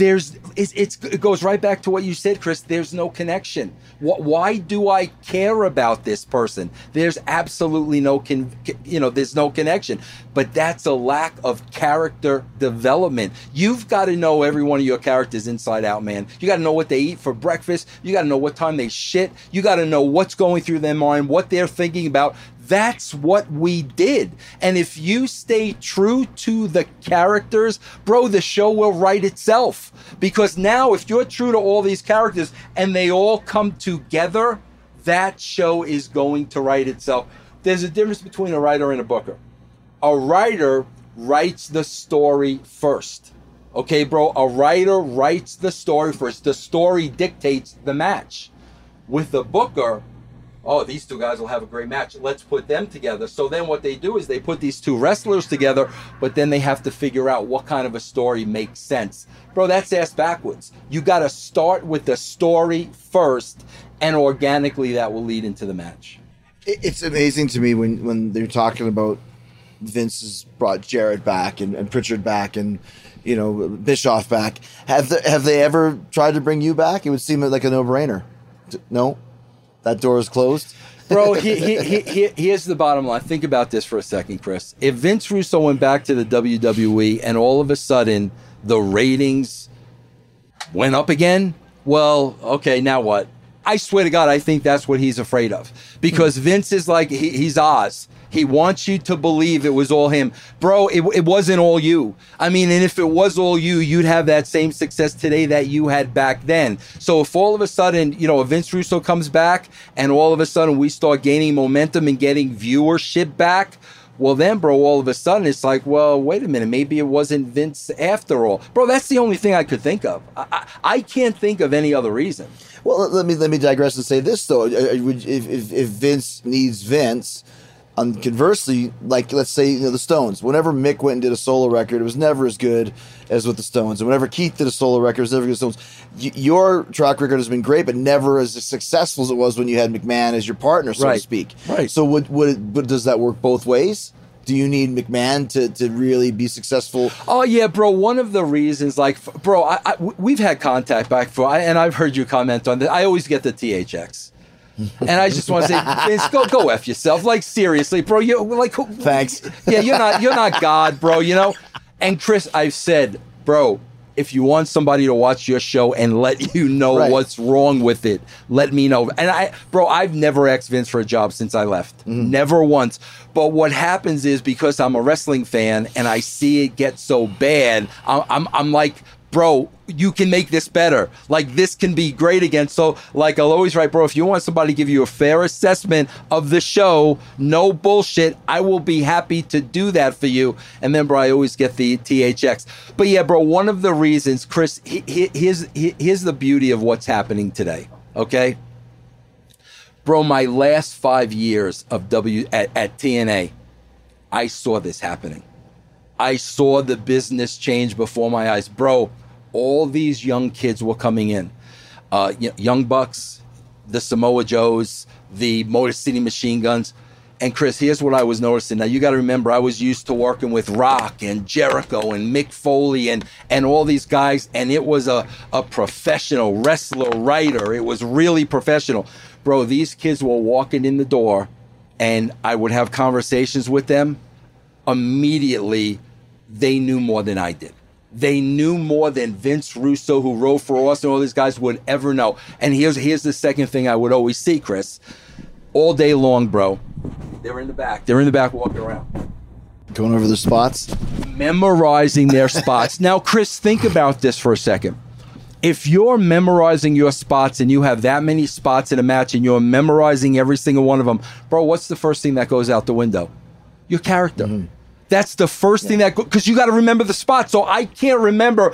it goes right back to what you said, Chris. There's no connection. Why do I care about this person? There's absolutely there's no connection. But that's a lack of character development. You've got to know every one of your characters inside out, man. You got to know what they eat for breakfast. You got to know what time they shit. You got to know what's going through their mind, what they're thinking about. That's what we did. And if you stay true to the characters, bro, the show will write itself. Because now if you're true to all these characters and they all come together, that show is going to write itself. There's a difference between a writer and a booker. A writer writes the story first. Okay, bro? A writer writes the story first. The story dictates the match. With the booker, oh, these two guys will have a great match. Let's put them together. So then what they do is they put these two wrestlers together, but then they have to figure out what kind of a story makes sense. Bro, that's ass backwards. You got to start with the story first, and organically that will lead into the match. It's amazing to me when they're talking about Vince has brought Jarrett back and Pritchard back and Bischoff back. Have they ever tried to bring you back? It would seem like a no-brainer. No? That door is closed? Bro, here's the bottom line. Think about this for a second, Chris. If Vince Russo went back to the WWE and all of a sudden the ratings went up again, well, okay, now what? I swear to God, I think that's what he's afraid of. Because Vince is like, he's Oz. He wants you to believe it was all him. Bro, it wasn't all you. I mean, and if it was all you, you'd have that same success today that you had back then. So if all of a sudden, if Vince Russo comes back and all of a sudden we start gaining momentum and getting viewership back, well then, bro, all of a sudden it's like, well, wait a minute, maybe it wasn't Vince after all. Bro, that's the only thing I could think of. I can't think of any other reason. Well, let me digress and say this, though. If Vince needs Vince, conversely, like let's say the Stones, whenever Mick went and did a solo record, it was never as good as with the Stones. And whenever Keith did a solo record, it was never good as the Stones. Your track record has been great, but never as successful as it was when you had McMahon as your partner, so to speak. Right. So does that work both ways? Do you need McMahon to really be successful? Oh, yeah, bro. One of the reasons, we've had contact back and I've heard you comment on this. I always get the THX. And I just want to say, Vince, go F yourself. Like, seriously, bro. Thanks. Yeah, you're not God, bro, And Chris, I've said, bro, if you want somebody to watch your show and let you know what's wrong with it, let me know. And I've never asked Vince for a job since I left. Mm-hmm. Never once. But what happens is because I'm a wrestling fan and I see it get so bad, I'm like, bro, you can make this better. Like, this can be great again. So, like, I'll always write, bro, if you want somebody to give you a fair assessment of the show, no bullshit, I will be happy to do that for you. And then, bro, I always get the THX. But yeah, bro, one of the reasons, Chris, here's the beauty of what's happening today, okay? Bro, my last 5 years of at TNA, I saw this happening. I saw the business change before my eyes. Bro, all these young kids were coming in. Young Bucks, the Samoa Joes, the Motor City Machine Guns. And Chris, here's what I was noticing. Now, you got to remember, I was used to working with Rock and Jericho and Mick Foley and all these guys. And it was a professional wrestler, writer. It was really professional. Bro, these kids were walking in the door and I would have conversations with them. Immediately, they knew more than I did. They knew more than Vince Russo, who wrote for us, and all these guys would ever know. And here's the second thing I would always see, Chris. All day long, bro, they're in the back. They're in the back walking around. Going over the spots? Memorizing their spots. Now, Chris, think about this for a second. If you're memorizing your spots and you have that many spots in a match and you're memorizing every single one of them, bro, what's the first thing that goes out the window? Your character. Mm-hmm. That's the first thing because you got to remember the spot. So I can't remember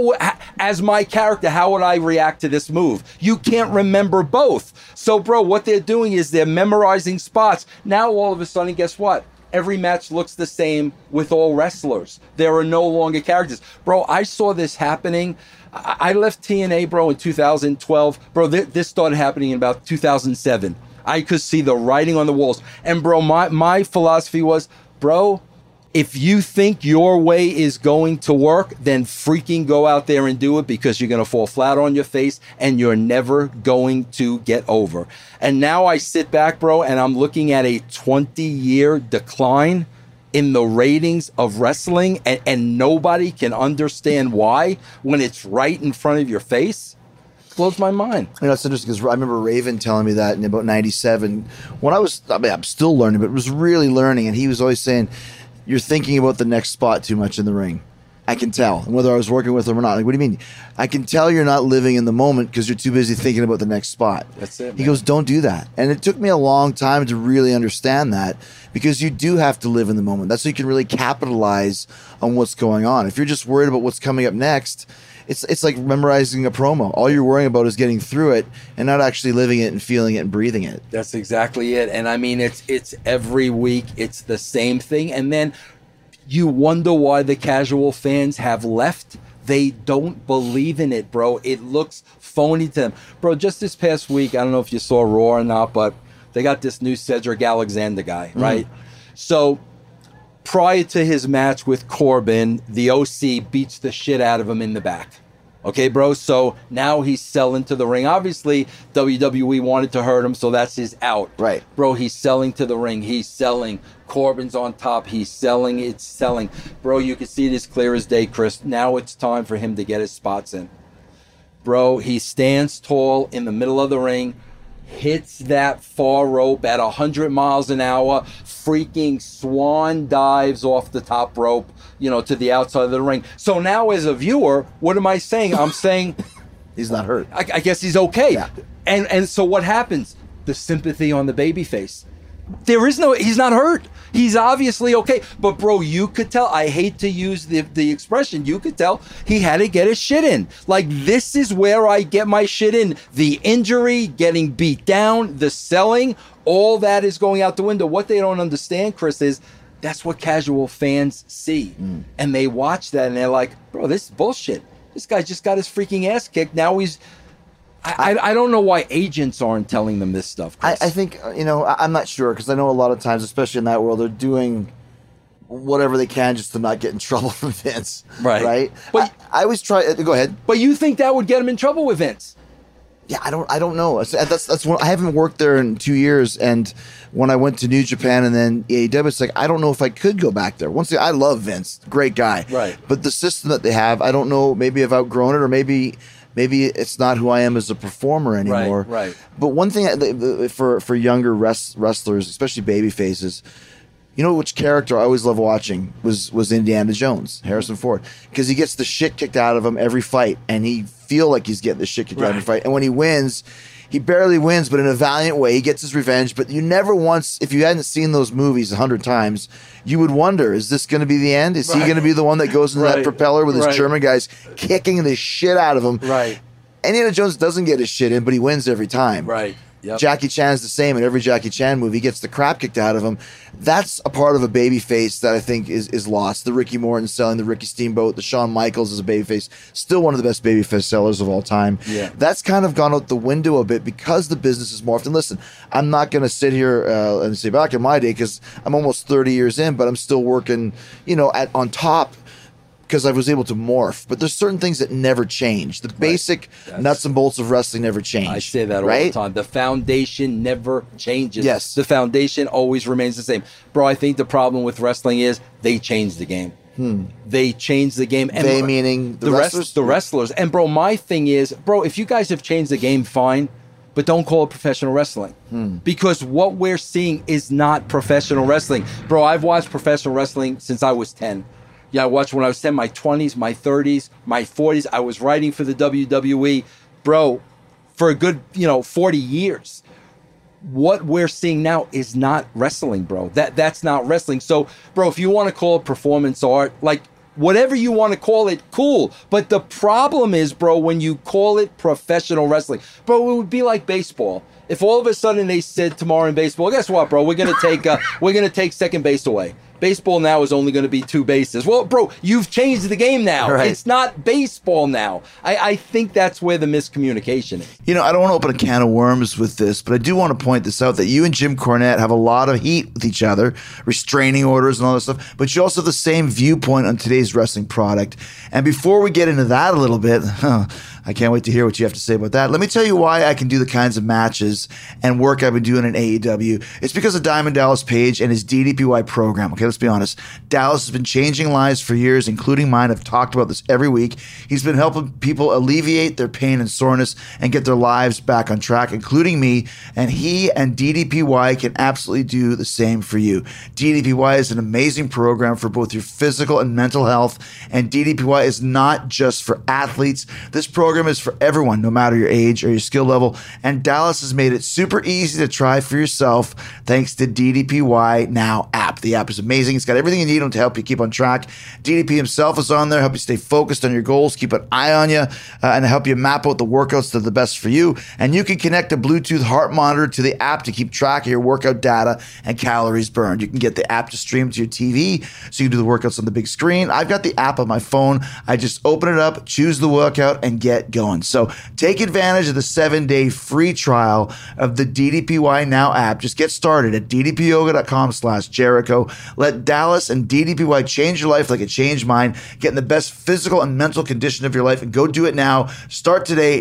as my character, how would I react to this move? You can't remember both. So, bro, what they're doing is they're memorizing spots. Now, all of a sudden, guess what? every match looks the same with all wrestlers. There are no longer characters. Bro, I saw this happening. I left TNA, bro, in 2012. Bro, this started happening in about 2007. I could see the writing on the walls. And bro, my philosophy was, bro, if you think your way is going to work, then freaking go out there and do it, because you're going to fall flat on your face and you're never going to get over. And now I sit back, bro, and I'm looking at a 20-year decline in the ratings of wrestling, and nobody can understand why when it's right in front of your face. Blows my mind. You know, it's interesting because I remember Raven telling me that in about 97 when I'm still learning, but was really learning. And he was always saying, you're thinking about the next spot too much in the ring. I can tell. And whether I was working with him or not. Like, what do you mean? I can tell you're not living in the moment because you're too busy thinking about the next spot. That's it, He man. goes, don't do that. And it took me a long time to really understand that, because you do have to live in the moment. That's so you can really capitalize on what's going on. If you're just worried about what's coming up next, it's like memorizing a promo. All you're worrying about is getting through it and not actually living it and feeling it and breathing it. That's exactly it. And I mean, it's every week, it's the same thing. And then you wonder why the casual fans have left. They don't believe in it, bro. It looks phony to them. Bro, just this past week, I don't know if you saw Raw or not, but they got this new Cedric Alexander guy, right? So prior to his match with Corbin, the OC beats the shit out of him in the back. Okay, bro? So now he's selling to the ring. Obviously, WWE wanted to hurt him, so that's his out. Right. Bro, he's selling to the ring. He's selling. Corbin's on top. He's selling. It's selling. Bro, you can see this clear as day, Chris. Now it's time for him to get his spots in. Bro, he stands tall in the middle of the ring, hits that far rope at 100 miles an hour, freaking swan dives off the top rope, you know, to the outside of the ring. So now as a viewer, what am I saying? I'm saying He's not hurt. I guess he's okay. Yeah. And so what happens? The sympathy on the babyface. He's not hurt. He's obviously okay. But bro, you could tell, I hate to use the expression, you could tell he had to get his shit in. Like, this is where I get my shit in. The injury, getting beat down, the selling, all that is going out the window. What they don't understand, Chris, is that's what casual fans see. And they watch that and they're like, bro, this is bullshit. This guy just got his freaking ass kicked. Now he's... I don't know why agents aren't telling them this stuff, Chris. I think, you know, I'm not sure, because I know a lot of times, especially in that world, they're doing whatever they can just to not get in trouble from Vince. Right? But I always try... Go ahead. But you think that would get him in trouble with Vince? Yeah, I don't know. That's one. I haven't worked there in 2 years, and when I went to New Japan and then AEW, it's like I don't know if I could go back there. Once again, I love Vince, great guy, right? But the system that they have, I don't know. Maybe I've outgrown it, or maybe it's not who I am as a performer anymore. Right. But one thing for younger wrestlers, especially baby faces, you know which character I always love watching was Indiana Jones, Harrison Ford, because he gets the shit kicked out of him every fight, and he feel like he's getting the shit kicked out of every fight. And when he wins, he barely wins, but in a valiant way, he gets his revenge. But you never once, if you hadn't seen those movies 100 times, you would wonder, is this going to be the end? Is he going to be the one that goes into that propeller with his German guys kicking the shit out of him? Right. Indiana Jones doesn't get his shit in, but he wins every time. Right. Yep. Jackie Chan's the same. In every Jackie Chan movie, he gets the crap kicked out of him. That's a part of a baby face that I think is lost. The Ricky Morton selling, the Ricky Steamboat, the Shawn Michaels as a baby face, still one of the best baby face sellers of all time. Yeah. That's kind of gone out the window a bit because the business is morphed. And listen, I'm not going to sit here and say back in my day, because I'm almost 30 years in, but I'm still working, you know, on top, because I was able to morph. But there's certain things that never change. The basic nuts and bolts of wrestling never change. I say that all the time. The foundation never changes. Yes. The foundation always remains the same. Bro, I think the problem with wrestling is they changed the game. They changed the game. And they meaning the wrestlers? The wrestlers. And bro, my thing is, bro, if you guys have changed the game, fine. But don't call it professional wrestling. Because what we're seeing is not professional wrestling. Bro, I've watched professional wrestling since I was 10. Yeah, I watched when I was 10, my 20s, my 30s, my 40s. I was writing for the WWE, bro, for a good, 40 years. What we're seeing now is not wrestling, bro. That's not wrestling. So, bro, if you want to call it performance art, like whatever you want to call it, cool. But the problem is, bro, when you call it professional wrestling, bro, it would be like baseball. If all of a sudden they said tomorrow in baseball, guess what, bro? We're gonna take second base away. Baseball now is only going to be 2 bases. Well, bro, you've changed the game now. Right. It's not baseball now. I think that's where the miscommunication is. You know, I don't want to open a can of worms with this, but I do want to point this out that you and Jim Cornette have a lot of heat with each other, restraining orders and all this stuff, but you also have the same viewpoint on today's wrestling product. And before we get into that a little bit, I can't wait to hear what you have to say about that. Let me tell you why I can do the kinds of matches and work I've been doing in AEW. It's because of Diamond Dallas Page and his DDPY program. Okay, let's be honest. Dallas has been changing lives for years, including mine. I've talked about this every week. He's been helping people alleviate their pain and soreness and get their lives back on track, including me. And he and DDPY can absolutely do the same for you. DDPY is an amazing program for both your physical and mental health. And DDPY is not just for athletes. This program is for everyone, no matter your age or your skill level. And Dallas has made it super easy to try for yourself thanks to DDPY Now app. The app is amazing. It's got everything you need to help you keep on track. DDP himself is on there, help you stay focused on your goals, keep an eye on you, and help you map out the workouts that are the best for you. And you can connect a Bluetooth heart monitor to the app to keep track of your workout data and calories burned. You can get the app to stream to your TV so you can do the workouts on the big screen. I've got the app on my phone. I just open it up, choose the workout, and get going. So take advantage of the 7-day free trial of the DDPY Now app. Just get started at ddpyoga.com/Jericho. Let Dallas and DDPY change your life like it changed mine. Get in the best physical and mental condition of your life and go do it now. Start today,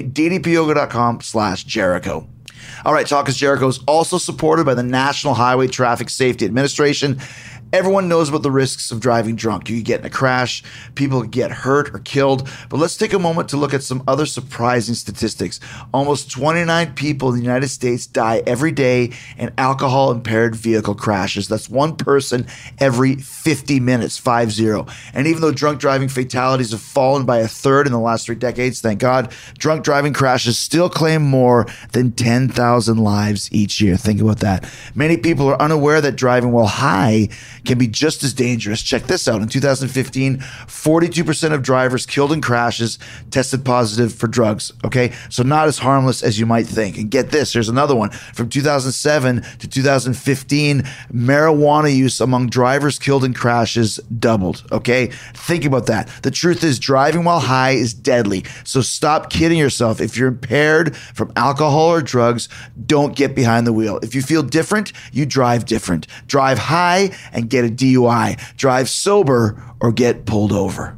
ddpyoga.com/Jericho. All right, Talk is Jericho is also supported by the National Highway Traffic Safety Administration. Everyone knows about the risks of driving drunk. You can get in a crash, people can get hurt or killed. But let's take a moment to look at some other surprising statistics. Almost 29 people in the United States die every day in alcohol-impaired vehicle crashes. That's one person every 50 minutes, 50. And even though drunk driving fatalities have fallen by a third in the last 3 decades, thank God, drunk driving crashes still claim more than 10,000 lives each year. Think about that. Many people are unaware that driving while high can be just as dangerous. Check this out. In 2015, 42% of drivers killed in crashes tested positive for drugs. Okay, so not as harmless as you might think. And get this, here's another one. From 2007 to 2015, marijuana use among drivers killed in crashes doubled. Okay, think about that. The truth is, driving while high is deadly. So stop kidding yourself. If you're impaired from alcohol or drugs, don't get behind the wheel. If you feel different, you drive different. Drive high and get a DUI. Drive sober or get pulled over.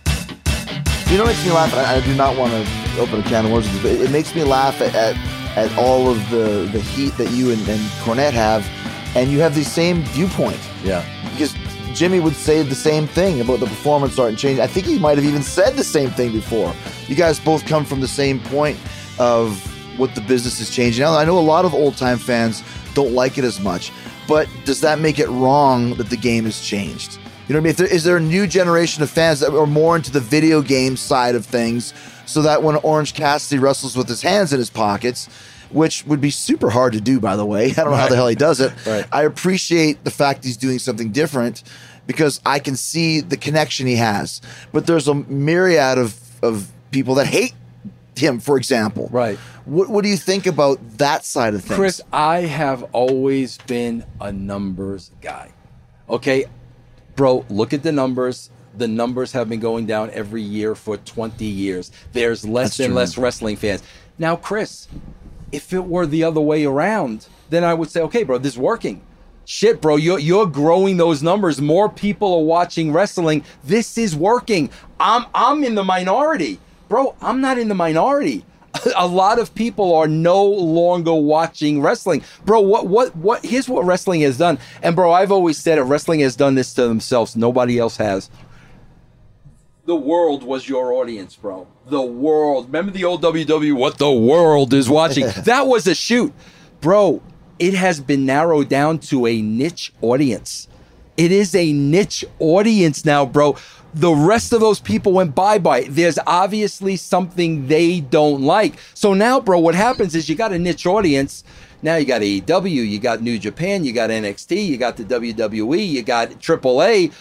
You know what makes me laugh? I do not want to open a can of worms, but it makes me laugh at all of the heat that you and Cornette have, and you have the same viewpoint. Yeah. Because Jimmy would say the same thing about the performance art and change. I think he might have even said the same thing before. You guys both come from the same point of what the business is changing. Now, I know a lot of old-time fans don't like it as much, but does that make it wrong that the game has changed? You know what I mean? Is there a new generation of fans that are more into the video game side of things so that when Orange Cassidy wrestles with his hands in his pockets, which would be super hard to do, by the way. I don't know how the hell he does it. Right. I appreciate the fact he's doing something different because I can see the connection he has. But there's a myriad of people that hate him, for example. Right. What do you think about that side of things? Chris, I have always been a numbers guy. Okay, bro, look at the numbers. The numbers have been going down every year for 20 years. There's less and less wrestling fans. Now, Chris, if it were the other way around, then I would say, okay, bro, this is working. Shit, bro, you're growing those numbers. More people are watching wrestling. This is working. I'm in the minority. Bro, I'm not in the minority. A lot of people are no longer watching wrestling. Bro, what here's what wrestling has done. And bro, I've always said it, wrestling has done this to themselves. Nobody else has. The world was your audience, bro. The world. Remember the old WWE, what the world is watching? That was a shoot. Bro, it has been narrowed down to a niche audience. It is a niche audience now, bro. The rest of those people went bye-bye. There's obviously something they don't like. So now, bro, what happens is you got a niche audience. Now you got AEW, you got New Japan, you got NXT, you got the WWE, you got AAA.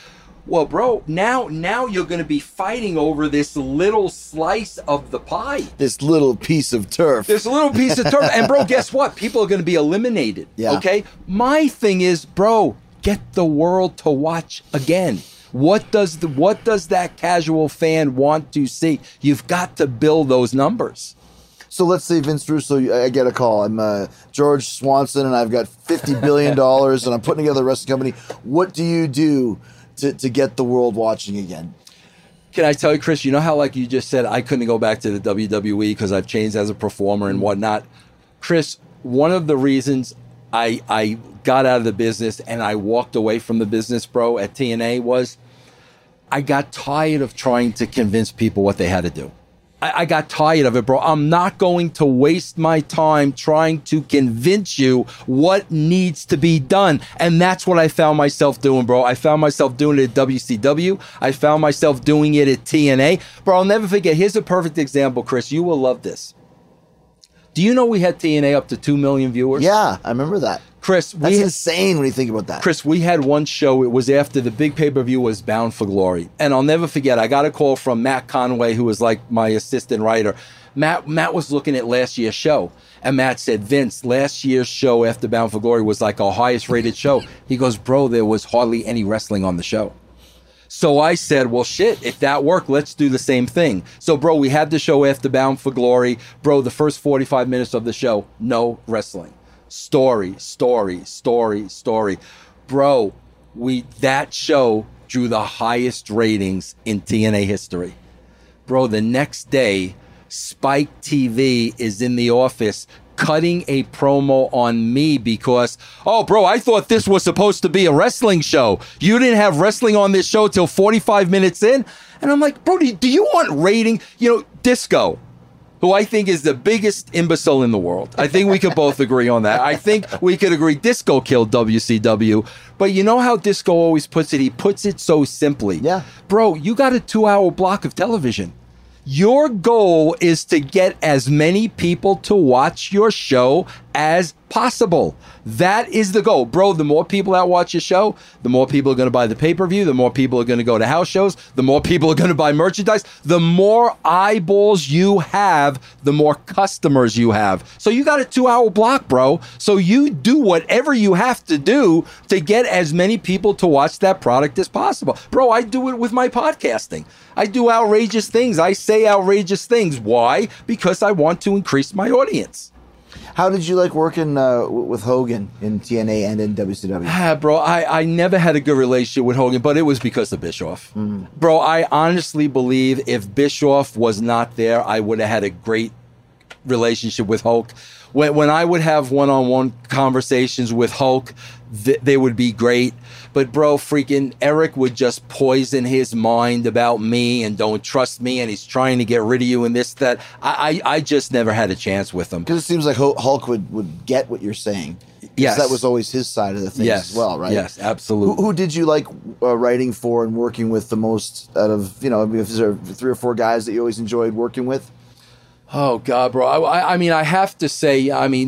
Well, bro, now you're going to be fighting over this little slice of the pie. This little piece of turf. This little piece of turf. And, bro, guess what? People are going to be eliminated. Yeah. Okay? My thing is, bro, get the world to watch again. What does that casual fan want to see? You've got to build those numbers. So let's say Vince Russo, I get a call. I'm George Swanson, and I've got $50 billion, and I'm putting together a wrestling company. What do you do to get the world watching again? Can I tell you, Chris, you know how, like you just said, I couldn't go back to the WWE because I've changed as a performer and whatnot? Chris, one of the reasons I got out of the business and I walked away from the business, bro, at TNA was I got tired of trying to convince people what they had to do. I got tired of it, bro. I'm not going to waste my time trying to convince you what needs to be done. And that's what I found myself doing, bro. I found myself doing it at WCW. I found myself doing it at TNA. Bro, I'll never forget. Here's a perfect example, Chris. You will love this. Do you know we had TNA up to 2 million viewers? Yeah, I remember that. Chris, that's insane when you think about that. Chris, we had one show. It was after the big pay-per-view was Bound for Glory. And I'll never forget, I got a call from Matt Conway, who was like my assistant writer. Matt was looking at last year's show. And Matt said, Vince, last year's show after Bound for Glory was like our highest rated show. He goes, bro, there was hardly any wrestling on the show. So I said, well, shit, if that worked, let's do the same thing. So, bro, we had the show after Bound for Glory. Bro, the first 45 minutes of the show, no wrestling. Story. Bro, that show drew the highest ratings in TNA history. Bro, the next day, Spike TV is in the office cutting a promo on me because, oh, bro, I thought this was supposed to be a wrestling show. You didn't have wrestling on this show till 45 minutes in? And I'm like, bro, do you want rating? You know, Disco, who I think is the biggest imbecile in the world. I think we could both agree on that. I think we could agree Disco killed WCW. But you know how Disco always puts it? He puts it so simply. Yeah. Bro, you got a 2-hour block of television. Your goal is to get as many people to watch your show as possible. That is the goal. Bro, the more people that watch your show, the more people are going to buy the pay-per-view, the more people are going to go to house shows, the more people are going to buy merchandise. The more eyeballs you have, the more customers you have. So you got a 2-hour block, bro. So you do whatever you have to do to get as many people to watch that product as possible. Bro, I do it with my podcasting. I do outrageous things. I say outrageous things. Why? Because I want to increase my audience. How did you like working with Hogan in TNA and in WCW? Bro, I never had a good relationship with Hogan, but it was because of Bischoff. Bro, I honestly believe if Bischoff was not there, I would have had a great relationship with Hulk. When I would have one-on-one conversations with Hulk, they would be great. But bro, freaking Eric would just poison his mind about me and don't trust me, and he's trying to get rid of you and this, that. I just never had a chance with him. Because it seems like Hulk would get what you're saying. Yes. That was always his side of the thing as well, right? Yes, absolutely. Who did you like writing for and working with the most out of, if there are 3 or 4 guys that you always enjoyed working with? Oh, God, bro. I mean, I have to say,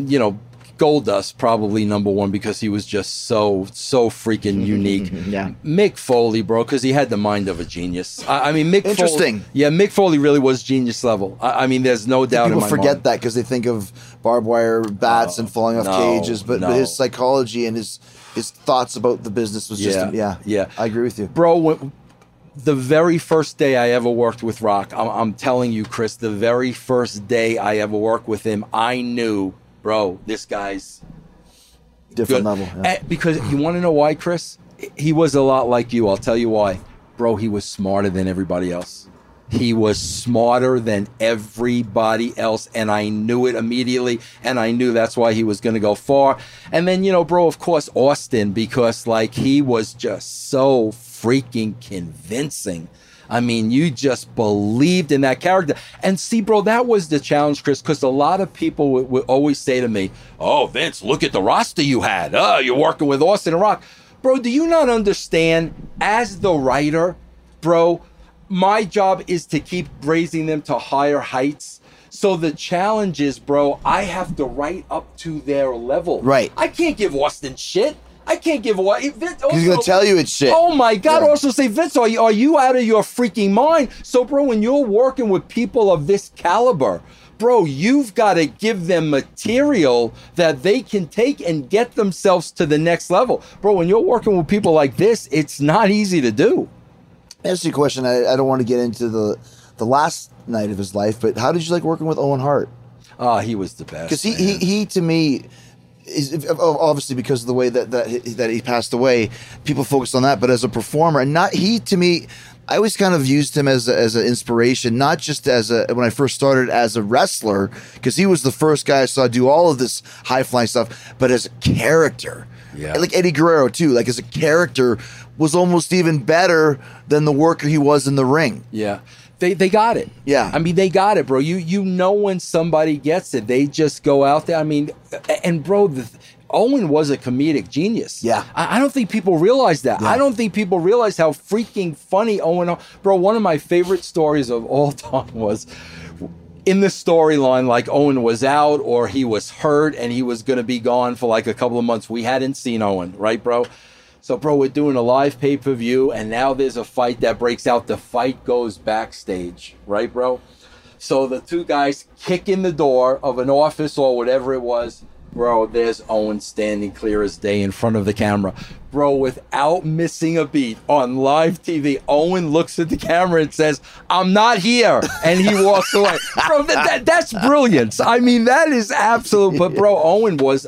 Goldust probably number one because he was just so freaking unique. Yeah. Mick Foley, bro, because he had the mind of a genius. Interesting. Mick Foley really was genius level. There's no doubt in my mind. People forget that because they think of barbed wire bats and falling off cages, but his psychology and his thoughts about the business was just, I agree with you. Bro, the very first day I ever worked with Rock, I'm telling you, Chris, the very first day I ever worked with him, I knew, bro, this guy's different good. level. Yeah. Because you want to know why, Chris? He was a lot like you. I'll tell you why. Bro, he was smarter than everybody else. He was smarter than everybody else, and I knew it immediately, and I knew that's why he was going to go far. And then, bro, of course, Austin, because, he was just so freaking convincing. You just believed in that character. And see, bro, that was the challenge, Chris, because a lot of people would always say to me, oh, Vince, look at the roster you had. You're working with Austin and Rock. Bro, do you not understand, as the writer, bro, my job is to keep raising them to higher heights. So the challenge is, bro, I have to write up to their level. Right. I can't give Austin shit. I can't give away. He's going to tell you it's shit. Oh my God. Yeah. Also say, Vince, are you out of your freaking mind? So, bro, when you're working with people of this caliber, bro, you've got to give them material that they can take and get themselves to the next level. Bro, when you're working with people like this, it's not easy to do. Ask you a question. I don't want to get into the last night of his life, but how did you like working with Owen Hart? He was the best. Because he to me is obviously because of the way that he passed away, people focused on that. But as a performer, and not he to me, I always kind of used him as an inspiration, not just when I first started as a wrestler, because he was the first guy I saw do all of this high flying stuff, but as a character. Yeah. Like Eddie Guerrero too, like as a character was almost even better than the worker he was in the ring. Yeah. They got it. Yeah. I mean, they got it, bro. You know when somebody gets it, they just go out there. I mean, and bro, Owen was a comedic genius. Yeah. I don't think people realize that. Yeah. I don't think people realize how freaking funny Owen. Bro, one of my favorite stories of all time was in the storyline, like Owen was out or he was hurt and he was going to be gone for like a couple of months. We hadn't seen Owen, right, bro? So, bro, we're doing a live pay-per-view, and now there's a fight that breaks out. The fight goes backstage, right, bro? So the two guys kick in the door of an office or whatever it was. Bro, there's Owen standing clear as day in front of the camera. Bro, without missing a beat on live TV, Owen looks at the camera and says, "I'm not here." And he walks away. Bro, that's brilliance. I mean, that is absolute. But, bro, Owen was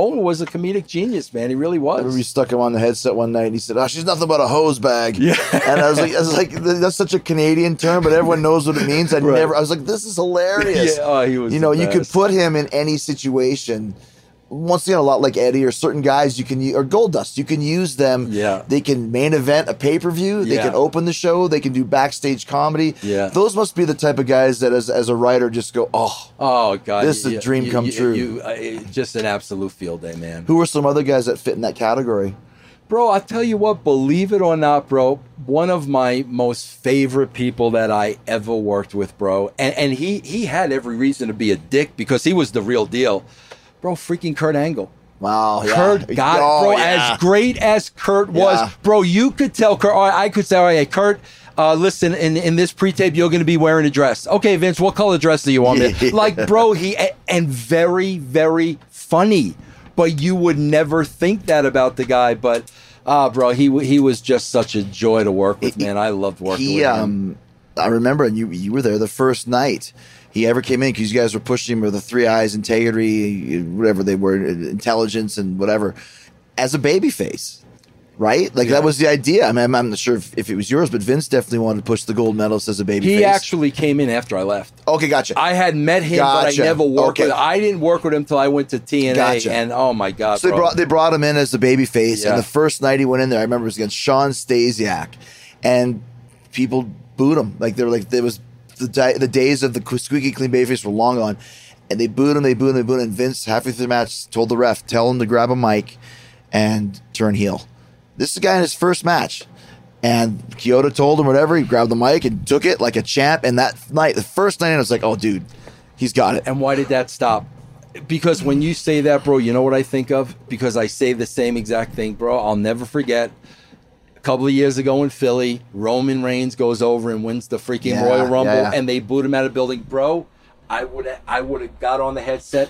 a comedic genius, man. He really was. I remember you stuck him on the headset one night and he said, "Oh, she's nothing but a hose bag." Yeah. And I was like, that's such a Canadian term, but everyone knows what it means. I was like, this is hilarious. Yeah, he was. You could put him in any situation. Once again, a lot like Eddie or certain guys you can use, or Goldust, you can use them. Yeah. They can main event a pay-per-view. They can open the show. They can do backstage comedy. Yeah. Those must be the type of guys that as a writer just go, oh God, this is a dream come true. Just an absolute field day, man. Who are some other guys that fit in that category? Bro, I'll tell you what, believe it or not, bro, one of my most favorite people that I ever worked with, bro, and he had every reason to be a dick because he was the real deal. Bro, freaking Kurt Angle. Wow. Kurt got it, bro. As great as Kurt was, bro, you could tell Kurt, or I could say, all right, Kurt, listen, in this pre-tape, you're going to be wearing a dress. Okay, Vince, what color dress do you want? Like, bro, and very, very funny. But you would never think that about the guy. But, bro, he was just such a joy to work with, man. I loved working with him. I remember, and you were there the first night he ever came in because you guys were pushing him with the 3 eyes, integrity, whatever they were, intelligence and whatever, as a babyface, right? Like that was the idea. I mean, I'm not sure if it was yours, but Vince definitely wanted to push the gold medalist as a babyface. He actually came in after I left. Okay, gotcha. I had met him, but I never worked with him. I didn't work with him until I went to TNA, and oh my God, so they brought him in as a babyface, and the first night he went in there, I remember it was against Sean Stasiak, and people booed him. Like they were like, there was the days of the squeaky clean babyface were long gone, and they booed him, and Vince halfway through the match told the ref, tell him to grab a mic and turn heel. This is a guy in his first match, and Kyoto told him whatever, he grabbed the mic and took it like a champ, and that night, the first night, I was like, oh dude, he's got it. And why did that stop? Because when you say that, bro, you know what I think of? Because I say the same exact thing, bro. I'll never forget. Couple of years ago in Philly, Roman Reigns goes over and wins the freaking Royal Rumble, and they boot him out of the building. Bro, I would have got on the headset.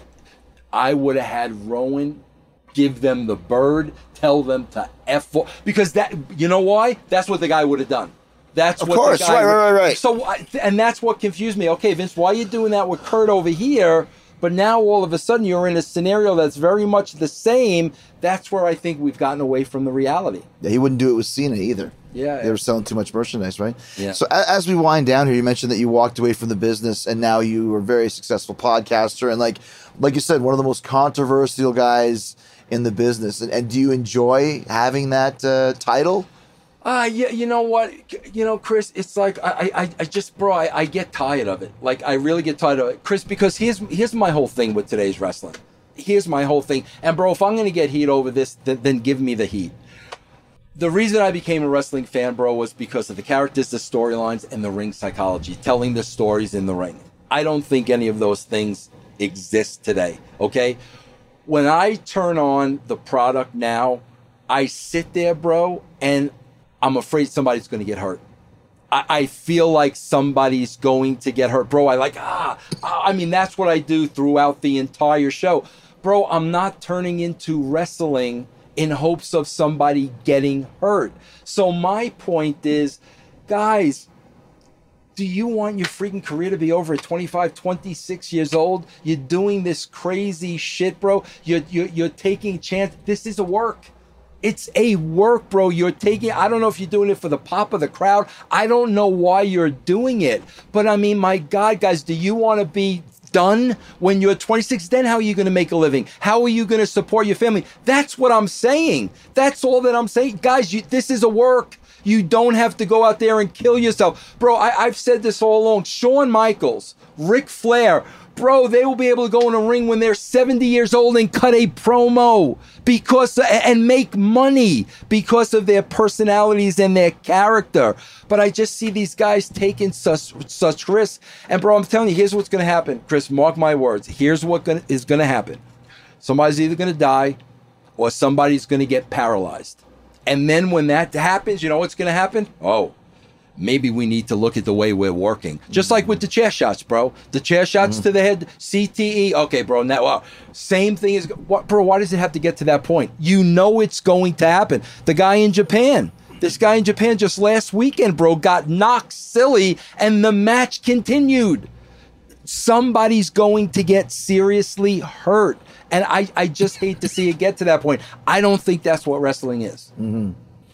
I would have had Rowan give them the bird, tell them to F, because that, you know why? That's what the guy would have done. That's of what course, the guy right. So, and that's what confused me. Okay, Vince, why are you doing that with Kurt over here? But now all of a sudden you're in a scenario that's very much the same. That's where I think we've gotten away from the reality. Yeah, he wouldn't do it with Cena either. Yeah. They were selling too much merchandise, right? Yeah. So as we wind down here, you mentioned that you walked away from the business and now you are a very successful podcaster. And like you said, one of the most controversial guys in the business. And do you enjoy having that title? Yeah, you know what? You know, Chris, it's like I just, bro, I get tired of it. Like, I really get tired of it. Chris, because here's my whole thing with today's wrestling. Here's my whole thing. And, bro, if I'm going to get heat over this, then give me the heat. The reason I became a wrestling fan, bro, was because of the characters, the storylines, and the ring psychology, telling the stories in the ring. I don't think any of those things exist today, okay? When I turn on the product now, I sit there, bro, and I'm afraid somebody's going to get hurt. I feel like somebody's going to get hurt. Bro, I mean, that's what I do throughout the entire show. Bro, I'm not turning into wrestling in hopes of somebody getting hurt. So my point is, guys, do you want your freaking career to be over at 25, 26 years old? You're doing this crazy shit, bro. You're taking a chance. This is a work. It's a work, bro. You're taking, I don't know if you're doing it for the pop of the crowd. I don't know why you're doing it. But I mean, my God, guys, do you want to be done when you're 26? Then how are you going to make a living? How are you going to support your family? That's what I'm saying. That's all that I'm saying. Guys, this is a work. You don't have to go out there and kill yourself. Bro, I've said this all along. Shawn Michaels, Ric Flair, bro, they will be able to go in a ring when they're 70 years old and cut a promo and make money because of their personalities and their character. But I just see these guys taking such risks. And bro, I'm telling you, here's what's going to happen. Chris, mark my words. Here's what is going to happen. Somebody's either going to die or somebody's going to get paralyzed. And then when that happens, you know what's going to happen? Oh, maybe we need to look at the way we're working. Just like with the chair shots, bro. The chair shots to the head, CTE. Okay, bro. Now, same thing is, bro, why does it have to get to that point? You know it's going to happen. The guy in Japan, this guy in Japan just last weekend, bro, got knocked silly and the match continued. Somebody's going to get seriously hurt. And I just hate to see it get to that point. I don't think that's what wrestling is. Mm-hmm.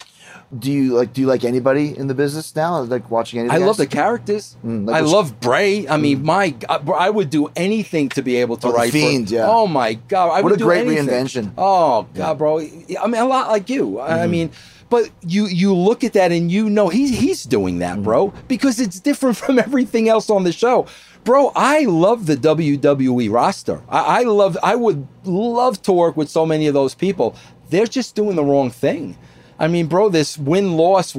Do you like anybody in the business now? Like watching anything? I love the characters. I love Bray. I mean, my God, I would do anything to be able to write Fiend, for. yeah. Oh my God, what a great reinvention. Oh God, bro. I mean, a lot like you. I mean, but you look at that and you know he's doing that, bro, because it's different from everything else on the show. Bro, I love the WWE roster. I would love to work with so many of those people. They're just doing the wrong thing. I mean, bro, this win-loss,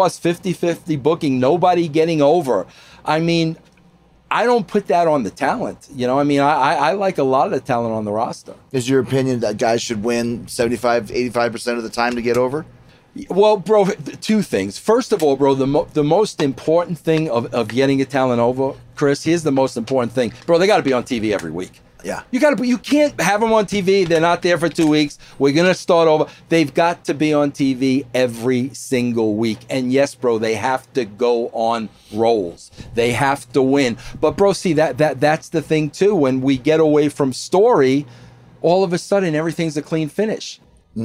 50-50 booking, nobody getting over. I mean, I don't put that on the talent. You know, I mean, I like a lot of the talent on the roster. Is your opinion that guys should win 75, 85% of the time to get over? Well, bro, two things. First of all, bro, the most important thing of getting a talent over, Chris, here's the most important thing. Bro, they got to be on TV every week. Yeah. You can't have them on TV. They're not there for 2 weeks. We're going to start over. They've got to be on TV every single week. And yes, bro, they have to go on rolls. They have to win. But bro, see, that's the thing too. When we get away from story, all of a sudden everything's a clean finish.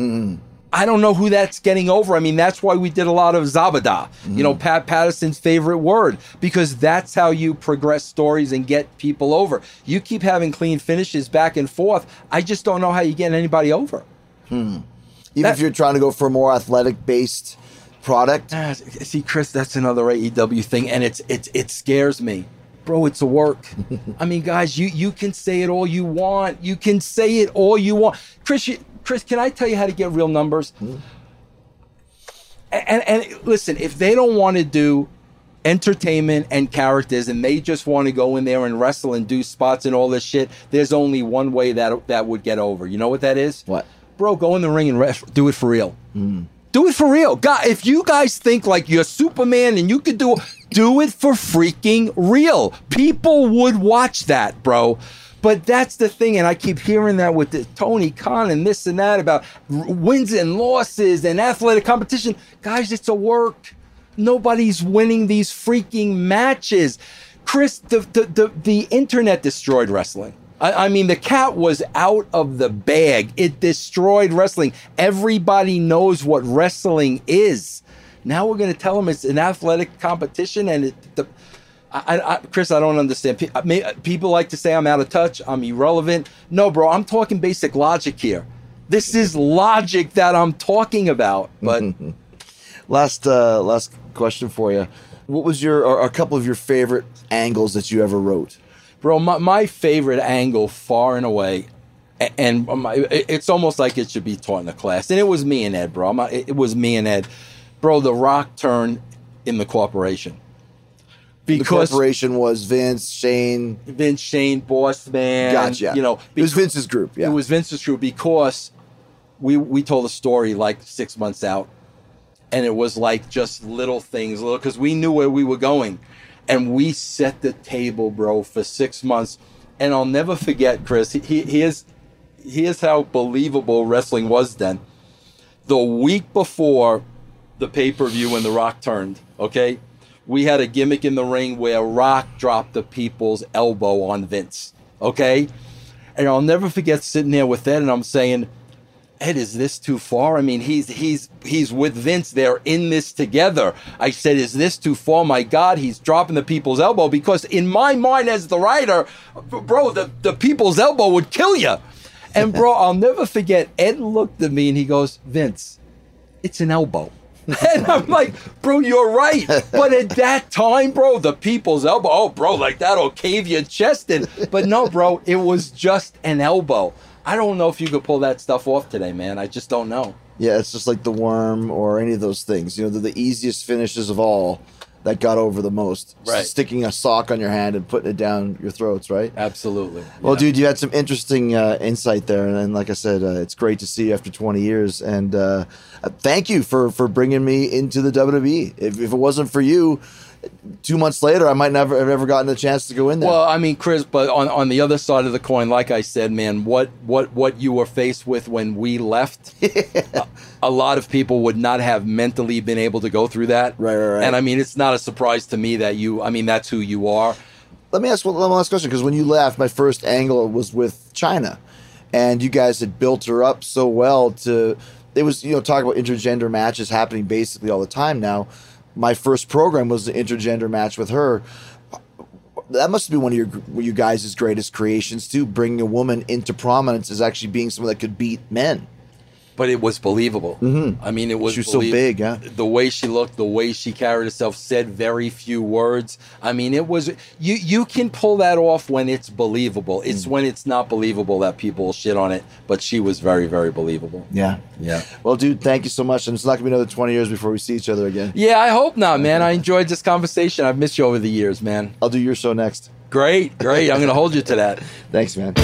I don't know who that's getting over. I mean, that's why we did a lot of Zabada, you know, Pat Patterson's favorite word, because that's how you progress stories and get people over. You keep having clean finishes back and forth. I just don't know how you get anybody over. Even if you're trying to go for a more athletic-based product. See, Chris, that's another AEW thing, and it scares me. Bro, it's a work. I mean, guys, you can say it all you want. You can say it all you want. Chris, can I tell you how to get real numbers? And listen, if they don't want to do entertainment and characters and they just want to go in there and wrestle and do spots and all this shit, there's only one way that would get over. You know what that is? What? Bro, go in the ring and do it for real. Do it for real. God, if you guys think like you're Superman and you could do it for freaking real. People would watch that, bro. But that's the thing, and I keep hearing that with the Tony Khan and this and that about wins and losses and athletic competition. Guys, it's a work. Nobody's winning these freaking matches. Chris, the internet destroyed wrestling. I mean, the cat was out of the bag. It destroyed wrestling. Everybody knows what wrestling is. Now we're going to tell them it's an athletic competition, and Chris, I don't understand. People like to say I'm out of touch, I'm irrelevant. No, bro, I'm talking basic logic here. This is logic that I'm talking about. But last question for you. What was a couple of your favorite angles that you ever wrote? Bro, my favorite angle far and away, and it's almost like it should be taught in a class, and it was me and Ed, bro. It was me and Ed. Bro, the Rock turn in the corporation. Because the corporation was Vince, Shane, Boss Man. Gotcha. You know, it was Vince's group. Yeah, it was Vince's group because we told a story like 6 months out, and it was like just little things, because we knew where we were going, and we set the table, bro, for 6 months. And I'll never forget, Chris. Here's how believable wrestling was then. The week before the pay-per-view when The Rock turned, okay, we had a gimmick in the ring where Rock dropped the people's elbow on Vince, okay? And I'll never forget sitting there with Ed, and I'm saying, Ed, is this too far? I mean, he's with Vince. They're in this together. I said, is this too far? My God, he's dropping the people's elbow, because in my mind as the writer, bro, the people's elbow would kill you. And bro, I'll never forget, Ed looked at me and he goes, Vince, it's an elbow. And I'm like, bro, you're right. But at that time, bro, the people's elbow, oh, bro, like that'll cave your chest in. But no, bro, it was just an elbow. I don't know if you could pull that stuff off today, man. I just don't know. Yeah, it's just like the worm or any of those things. You know, they're the easiest finishes of all that got over the most. Right. Sticking a sock on your hand and putting it down your throats, right? Absolutely. Well, Yeah. dude, you had some interesting insight there. And like I said, it's great to see you after 20 years. And thank you for bringing me into the WWE. If it wasn't for you, 2 months later, I might never have ever gotten a chance to go in there. Well, I mean, Chris, but on the other side of the coin, like I said, man, what you were faced with when we left, a lot of people would not have mentally been able to go through that. Right. And I mean, it's not a surprise to me that that's who you are. Let me ask one last question, because when you left, my first angle was with China, and you guys had built her up so well to, it was, talk about intergender matches happening basically all the time now. My first program was an intergender match with her. That must be one of you guys' greatest creations too, bringing a woman into prominence as actually being someone that could beat men. But it was believable. Mm-hmm. I mean, it was She was so big, yeah. The way she looked, the way she carried herself, said very few words. I mean, it was, you can pull that off when it's believable. It's when it's not believable that people shit on it. But she was very, very believable. Yeah. Yeah. Well, dude, thank you so much. And it's not going to be another 20 years before we see each other again. Yeah, I hope not, man. I enjoyed this conversation. I've missed you over the years, man. I'll do your show next. Great. I'm going to hold you to that. Thanks, man.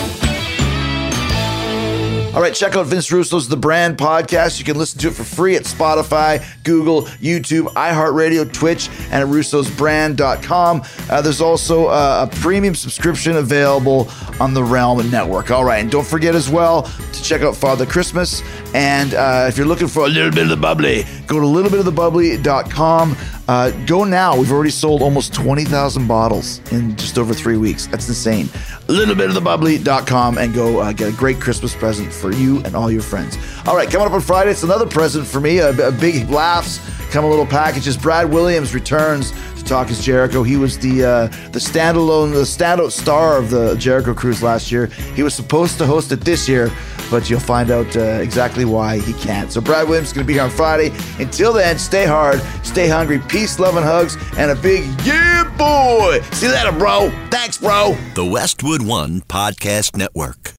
All right, check out Vince Russo's The Brand podcast. You can listen to it for free at Spotify, Google, YouTube, iHeartRadio, Twitch, and at russosbrand.com. There's also a premium subscription available on the Realm Network. All right, and don't forget as well to check out Father Christmas. And if you're looking for a little bit of the bubbly, go to littleBitOfTheBubbly.com. Go now. We've already sold almost 20,000 bottles in just over 3 weeks. That's insane. littleBitOfTheBubbly.com and go get a great Christmas present for you and all your friends. All right, coming up on Friday, it's another present for me. A big laughs, come a little packages. Brad Williams returns to talk as Jericho. He was the standout star of the Jericho Cruise last year. He was supposed to host it this year, but you'll find out exactly why he can't. So Brad Williams is going to be here on Friday. Until then, stay hard, stay hungry, peace, love, and hugs, and a big yeah, boy. See you later, bro. Thanks, bro. The Westwood One Podcast Network.